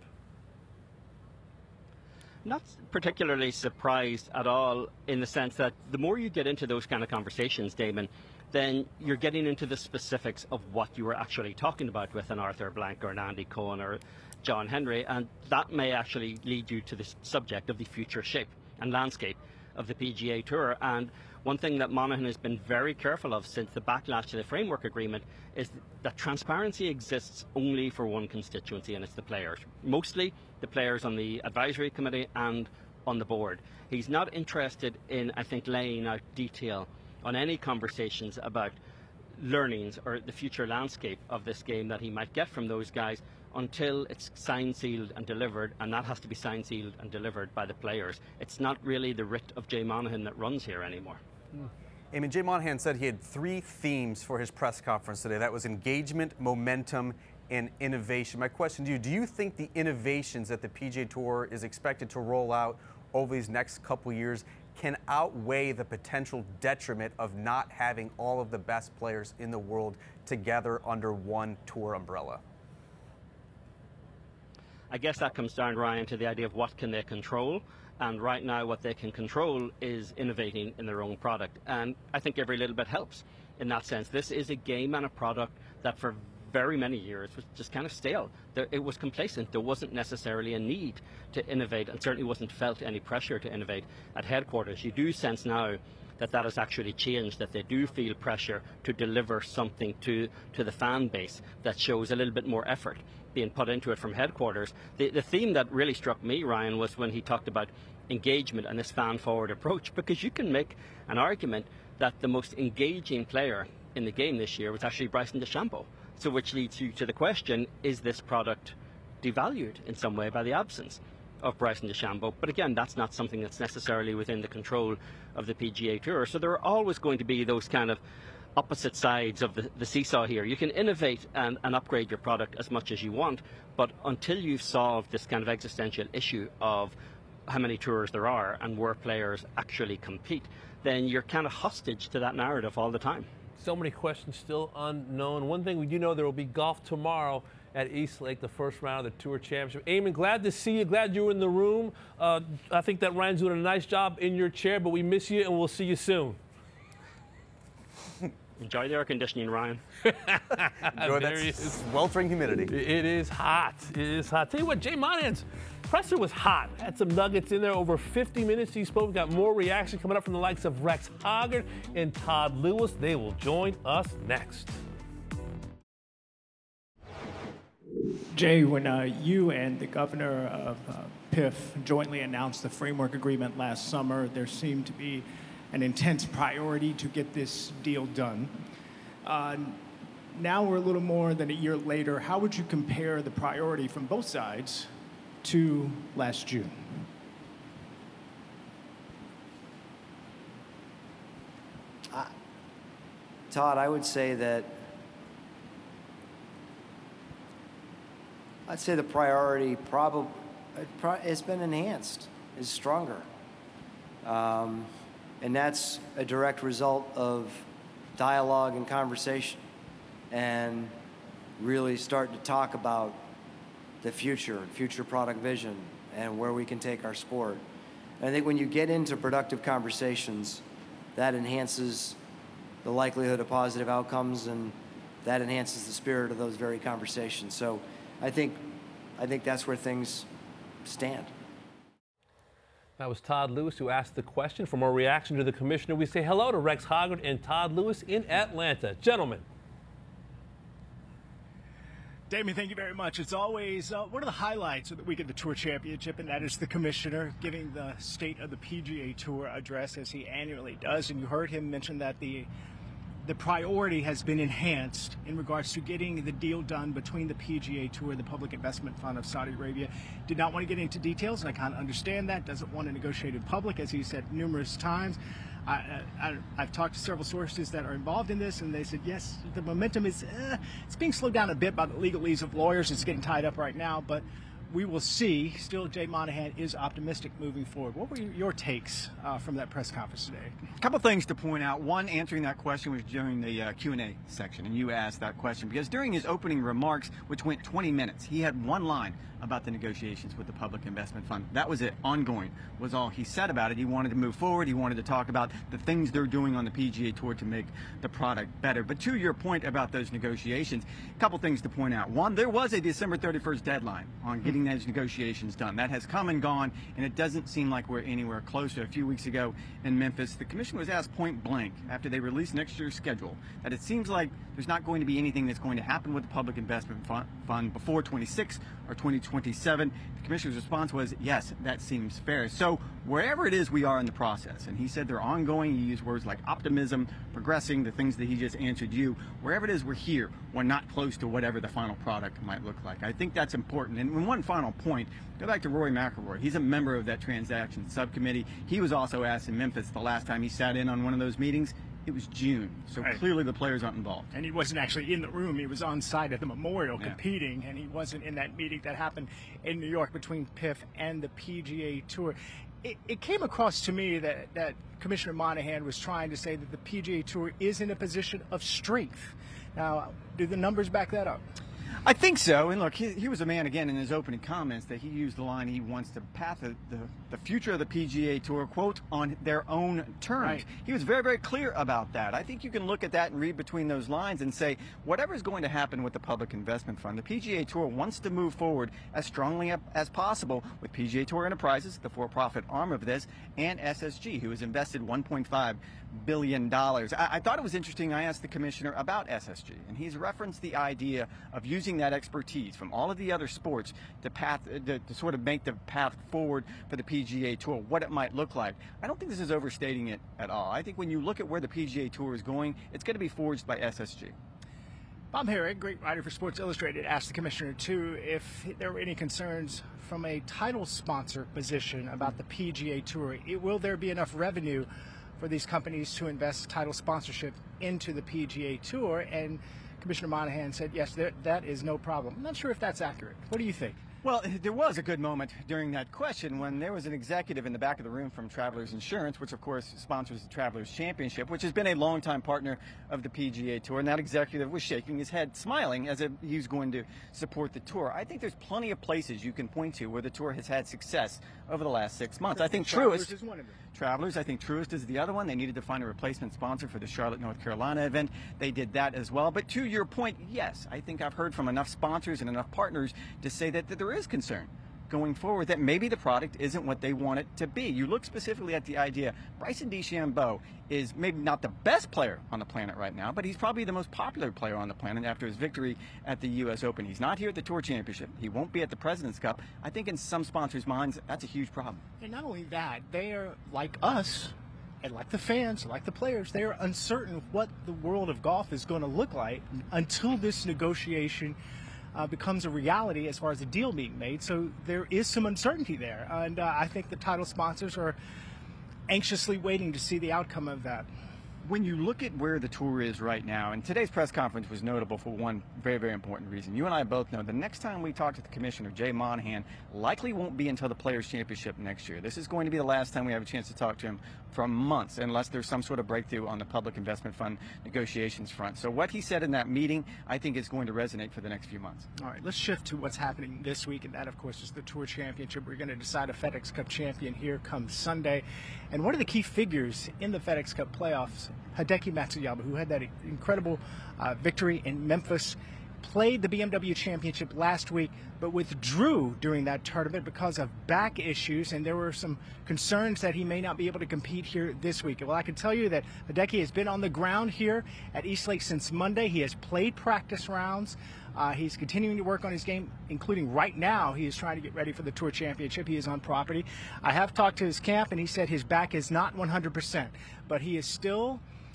M: Not particularly surprised at all, in the sense that the more you get into those kind of conversations, Damon, then you're getting into the specifics of what you were actually talking about with an Arthur Blank or an Andy Cohen or John Henry, and that may actually lead you to the subject of the future shape and landscape of the P G A Tour. And one thing that Monaghan has been very careful of since the backlash to the framework agreement is that transparency exists only for one constituency, and it's the players. Mostly the players on the advisory committee and on the board. He's not interested in, I think, laying out detail on any conversations about learnings or the future landscape of this game that he might get from those guys until it's signed, sealed and delivered, and that has to be signed, sealed and delivered by the players. It's not really the writ of Jay Monahan that runs here anymore.
C: Mm. I mean, Jay Monahan said he had three themes for his press conference today. That was engagement, momentum, and innovation. My question to you, do you think the innovations that the P G A Tour is expected to roll out over these next couple years can outweigh the potential detriment of not having all of the best players in the world together under one tour umbrella?
M: I guess that comes down, Ryan, to the idea of what can they control. And right now what they can control is innovating in their own product. And I think every little bit helps in that sense. This is a game and a product that for very many years was just kind of stale. There, it was complacent. There wasn't necessarily a need to innovate, and certainly wasn't felt any pressure to innovate at headquarters. You do sense now that that has actually changed, that they do feel pressure to deliver something to, to the fan base that shows a little bit more effort being put into it from headquarters. The, the theme that really struck me, Ryan, was when he talked about engagement and this fan-forward approach, because you can make an argument that the most engaging player in the game this year was actually Bryson DeChambeau. So which leads you to the question, is this product devalued in some way by the absence of Bryson DeChambeau? But again, that's not something that's necessarily within the control of the P G A Tour. So there are always going to be those kind of opposite sides of the, the seesaw here. You can innovate and, and upgrade your product as much as you want, but until you've solved this kind of existential issue of how many tours there are and where players actually compete, then you're kind of hostage to that narrative all the time.
A: So many questions still unknown. One thing we do know, there will be golf tomorrow at East Lake, the first round of the Tour Championship. Eamon, glad to see you. Glad you were in the room. Uh, I think that Ryan's doing a nice job in your chair, but we miss you and we'll see you soon.
M: Enjoy the air conditioning, Ryan.
C: Enjoy that sweltering humidity.
A: It is hot. It is hot. Tell you what, Jay Monahan's presser was hot. Had some nuggets in there. Over fifty minutes he spoke. Got more reaction coming up from the likes of Rex Hoggard and Todd Lewis. They will join us next.
Q: Jay, when uh, you and the governor of uh, P I F jointly announced the framework agreement last summer, there seemed to be an intense priority to get this deal done. Uh, now we're a little more than a year later. How would you compare the priority from both sides to last June?
E: Uh, Todd, I would say that I'd say the priority probably it's been enhanced, is stronger. Um, And that's a direct result of dialogue and conversation and really starting to talk about the future, future product vision, and where we can take our sport. And I think when you get into productive conversations, that enhances the likelihood of positive outcomes, and that enhances the spirit of those very conversations. So I think, I think that's where things stand.
A: That was Todd Lewis who asked the question. For more reaction to the commissioner, we say hello to Rex Hoggard and Todd Lewis in Atlanta. Gentlemen.
Q: Damon, thank you very much. It's always uh, one of the highlights of the week of the Tour Championship, and that is the commissioner giving the State of the P G A Tour address, as he annually does. And you heard him mention that the the priority has been enhanced in regards to getting the deal done between the P G A Tour and the Public Investment Fund of Saudi Arabia. Did not want to get into details, and I kind of understand that. Doesn't want to negotiate in public, as he said numerous times. I, I, I've talked to several sources that are involved in this, and they said, yes, the momentum is uh, it's being slowed down a bit by the legalese of lawyers. It's getting tied up right now, but we will see. Still, Jay Monahan is optimistic moving forward. What were your takes uh, from that press conference today?
N: A couple things to point out. One, answering that question was during the uh, Q and A section, and you asked that question because during his opening remarks, which went twenty minutes, he had one line about the negotiations with the Public Investment Fund. That was it. Ongoing was all he said about it. He wanted to move forward. He wanted to talk about the things they're doing on the P G A Tour to make the product better. But to your point about those negotiations, a couple things to point out. One, there was a December thirty-first deadline on getting those negotiations done. That has come and gone, and it doesn't seem like we're anywhere closer. A few weeks ago in Memphis, the commission was asked point blank after they released next year's schedule that it seems like there's not going to be anything that's going to happen with the Public Investment Fund before twenty-six or twenty twenty-seven. The commissioner's response was, yes, that seems fair. So wherever it is we are in the process, and he said they're ongoing, he used words like optimism, progressing, the things that he just answered you, wherever it is we're here, we're not close to whatever the final product might look like. I think that's important. And one final point, go back to Rory McIlroy. He's a member of that transaction subcommittee. He was also asked in Memphis the last time he sat in on one of those meetings. It was June, so
Q: right.
N: Clearly the players aren't involved.
Q: And he wasn't actually in the room. He was on site at the Memorial
N: yeah.
Q: competing, and he wasn't in that meeting that happened in New York between P I F and the P G A Tour. It, it came across to me that, that Commissioner Monahan was trying to say that the P G A Tour is in a position of strength. Now, do the numbers back that up?
N: I think so. And look, he, he was a man, again, in his opening comments that he used the line he wants to path the, the, the future of the P G A Tour, quote, on their own terms.
Q: Right.
N: He was very, very clear about that. I think you can look at that and read between those lines and say, whatever is going to happen with the Public Investment Fund, the P G A Tour wants to move forward as strongly as possible with P G A Tour Enterprises, the for-profit arm of this, and S S G, who has invested one point five billion dollars. I, I thought it was interesting. I asked the commissioner about S S G, and he's referenced the idea of using that expertise from all of the other sports to path to, to sort of make the path forward for the P G A Tour, what it might look like. I don't think this is overstating it at all. I think when you look at where the P G A Tour is going, it's going to be forged by S S G.
Q: Bob Herrick, great writer for Sports Illustrated, asked the commissioner, too, if there were any concerns from a title sponsor position about the P G A Tour. It, will there be enough revenue for these companies to invest title sponsorship into the P G A Tour? And Commissioner Monahan said, yes, there, that is no problem. I'm not sure if that's accurate. What do you think?
N: Well, there was a good moment during that question when there was an executive in the back of the room from Travelers Insurance, which of course sponsors the Travelers Championship, which has been a longtime partner of the P G A Tour, and that executive was shaking his head, smiling as if he was going to support the Tour. I think there's plenty of places you can point to where the Tour has had success over the last six months. I think
Q: Travelers
N: Truist
Q: is one of them.
N: Travelers, I think Truist is the other one. They needed to find a replacement sponsor for the Charlotte, North Carolina event. They did that as well. But to your point, yes, I think I've heard from enough sponsors and enough partners to say that, that there is concern going forward that maybe the product isn't what they want it to be. You look specifically at the idea, Bryson DeChambeau is maybe not the best player on the planet right now, but he's probably the most popular player on the planet after his victory at the U S Open. He's not here at the Tour Championship. He won't be at the President's Cup. I think in some sponsors' minds, that's a huge problem.
Q: And not only that, they are like us, and like the fans, like the players, they are uncertain what the world of golf is going to look like until this negotiation Uh, becomes a reality as far as a deal being made. So there is some uncertainty there. And uh, I think the title sponsors are anxiously waiting to see the outcome of that.
N: When you look at where the Tour is right now, and today's press conference was notable for one very, very important reason. You and I both know the next time we talk to the commissioner, Jay Monahan, likely won't be until the Players' Championship next year. This is going to be the last time we have a chance to talk to him for months, unless there's some sort of breakthrough on the Public Investment Fund negotiations front. So what he said in that meeting, I think is going to resonate for the next few months.
Q: All right, let's shift to what's happening this week, and that, of course, is the Tour Championship. We're going to decide a FedEx Cup champion here come Sunday. And one of the key figures in the FedEx Cup playoffs
S: Hideki Matsuyama, who had that incredible uh, victory in Memphis, played the B M W Championship last week, but withdrew during that tournament because of back issues, and there were some concerns that he may not be able to compete here this week. Well, I can tell you that Hideki has been on the ground here at Eastlake since Monday. He has played practice rounds. Uh, he's continuing to work on his game, including right now. He is trying to get ready for the Tour Championship. He is on property. I have talked to his camp, and he said his back is not one hundred percent, but he is still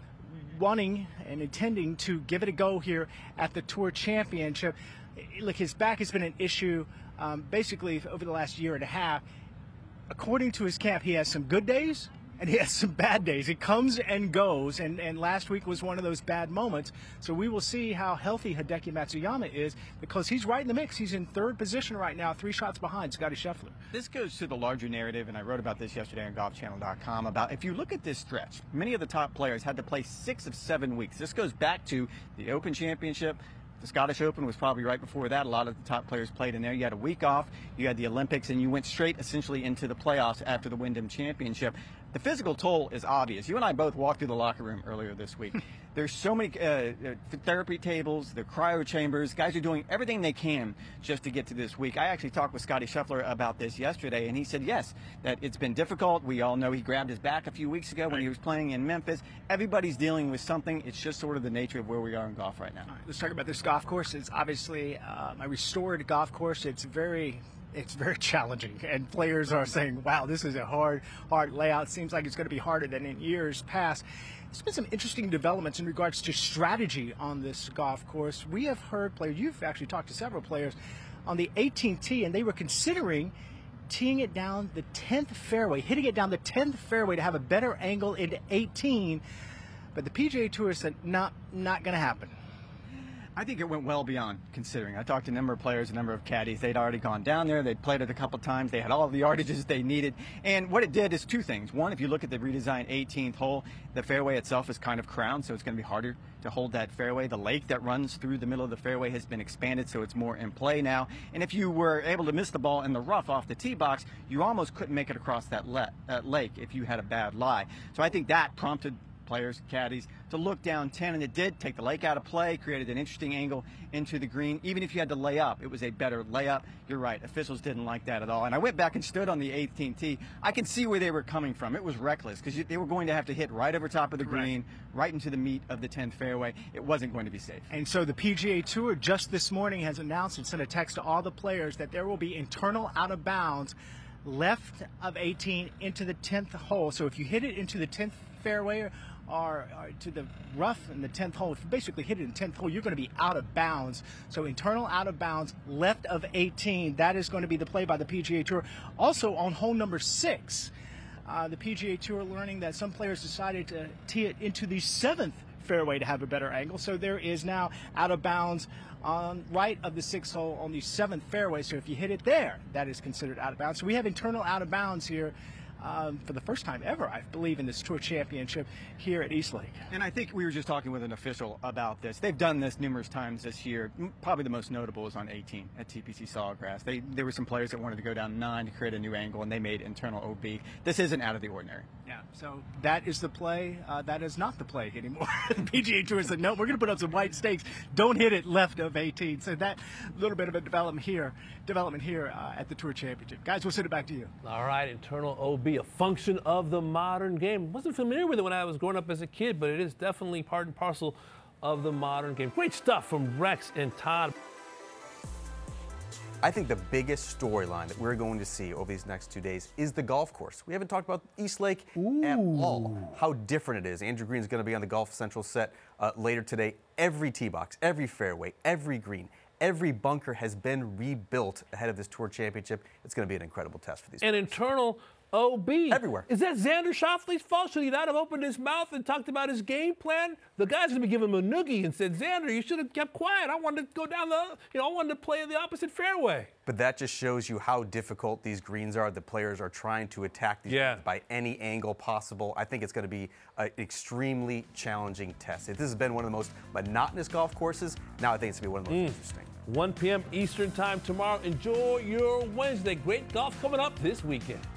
S: wanting and intending to give it a go here at the Tour Championship. Look, his back has been an issue um, basically over the last year and a half. According to his camp, he has some good days and he has some bad days. It comes and goes, and, and last week was one of those bad moments. So we will see how healthy Hideki Matsuyama is, because he's right in the mix. He's in third position right now, three shots behind Scotty Scheffler.
N: This goes to the larger narrative, and I wrote about this yesterday on golf channel dot com, about if you look at this stretch, many of the top players had to play six of seven weeks. This goes back to the Open Championship. The Scottish Open was probably right before that. A lot of the top players played in there. You had a week off, you had the Olympics, and you went straight essentially into the playoffs after the Wyndham Championship. The physical toll is obvious. You and I both walked through the locker room earlier this week. There's so many uh, therapy tables, the cryo chambers. Guys are doing everything they can just to get to this week. I actually talked with Scotty Scheffler about this yesterday, and he said, yes, that it's been difficult. We all know he grabbed his back a few weeks ago when he was playing in Memphis. Everybody's dealing with something. It's just sort of the nature of where we are in golf right now.
S: All right, let's talk about this golf course. It's obviously um, a restored golf course. It's very... It's very challenging, and players are saying, wow, this is a hard, hard layout. Seems like it's going to be harder than in years past. There's been some interesting developments in regards to strategy on this golf course. We have heard players, you've actually talked to several players on the eighteenth tee, and they were considering teeing it down the tenth fairway, hitting it down the tenth fairway to have a better angle into eighteen. But the P G A Tour said, not, not going to happen.
N: I think it went well beyond considering. I talked to a number of players, a number of caddies. They'd already gone down there. They'd played it a couple times. They had all the yardages they needed. And what it did is two things. One, if you look at the redesigned eighteenth hole, the fairway itself is kind of crowned, so it's going to be harder to hold that fairway. The lake that runs through the middle of the fairway has been expanded, so it's more in play now. And if you were able to miss the ball in the rough off the tee box, you almost couldn't make it across that, le- that lake if you had a bad lie. So I think that prompted players, caddies, to look down ten, and it did take the lake out of play, created an interesting angle into the green. Even if you had to lay up, it was a better layup. You're right, officials didn't like that at all. And I went back and stood on the eighteenth tee. I can see where they were coming from. It was reckless, because they were going to have to hit right over top of the green, right into the meat of the tenth fairway. It wasn't going to be safe.
S: And so the P G A Tour just this morning has announced and sent a text to all the players that there will be internal out of bounds left of eighteen into the tenth hole. So if you hit it into the tenth fairway, Are, are to the rough in the tenth hole, if you basically hit it in the tenth hole, you're going to be out of bounds. So internal out of bounds, left of eighteen, that is going to be the play by the P G A Tour. Also on hole number six, uh, the P G A Tour learning that some players decided to tee it into the seventh fairway to have a better angle. So there is now out of bounds on right of the sixth hole on the seventh fairway. So if you hit it there, that is considered out of bounds. So we have internal out of bounds here. Um, for the first time ever, I believe, in this Tour Championship here at Eastlake.
N: And I think we were just talking with an official about this. They've done this numerous times this year. Probably the most notable is on eighteen at T P C Sawgrass. They, there were some players that wanted to go down nine to create a new angle, and they made internal O B. This isn't out of the ordinary.
S: Yeah, so that is the play. Uh, that is not the play anymore. The P G A Tour said, no, we're going to put up some white stakes. Don't hit it left of eighteen. So that little bit of a development here, development here uh, at the Tour Championship. Guys, we'll send it back to you.
A: All right, internal O B, a function of the modern game. Wasn't familiar with it when I was growing up as a kid, but it is definitely part and parcel of the modern game. Great stuff from Rex and Todd.
C: I think the biggest storyline that we're going to see over these next two days is the golf course. We haven't talked about Eastlake Ooh. at all, how different it is. Andrew Green is going to be on the Golf Central set uh, later today. Every tee box, every fairway, every green, every bunker has been rebuilt ahead of this Tour Championship. It's going to be an incredible test for these
A: An players. Internal O B.
C: Everywhere.
A: Is that Xander Schauffele's fault? Should he not have opened his mouth and talked about his game plan? The guy's going to be giving him a noogie and said, Xander, you should have kept quiet. I wanted to go down the, you know, I wanted to play in the opposite fairway.
C: But that just shows you how difficult these greens are. The players are trying to attack these
A: yeah.
C: greens by any angle possible. I think it's going to be an extremely challenging test. If this has been one of the most monotonous golf courses, now I think it's going to be one of the most mm. interesting.
A: one p.m. Eastern time tomorrow. Enjoy your Wednesday. Great golf coming up this weekend.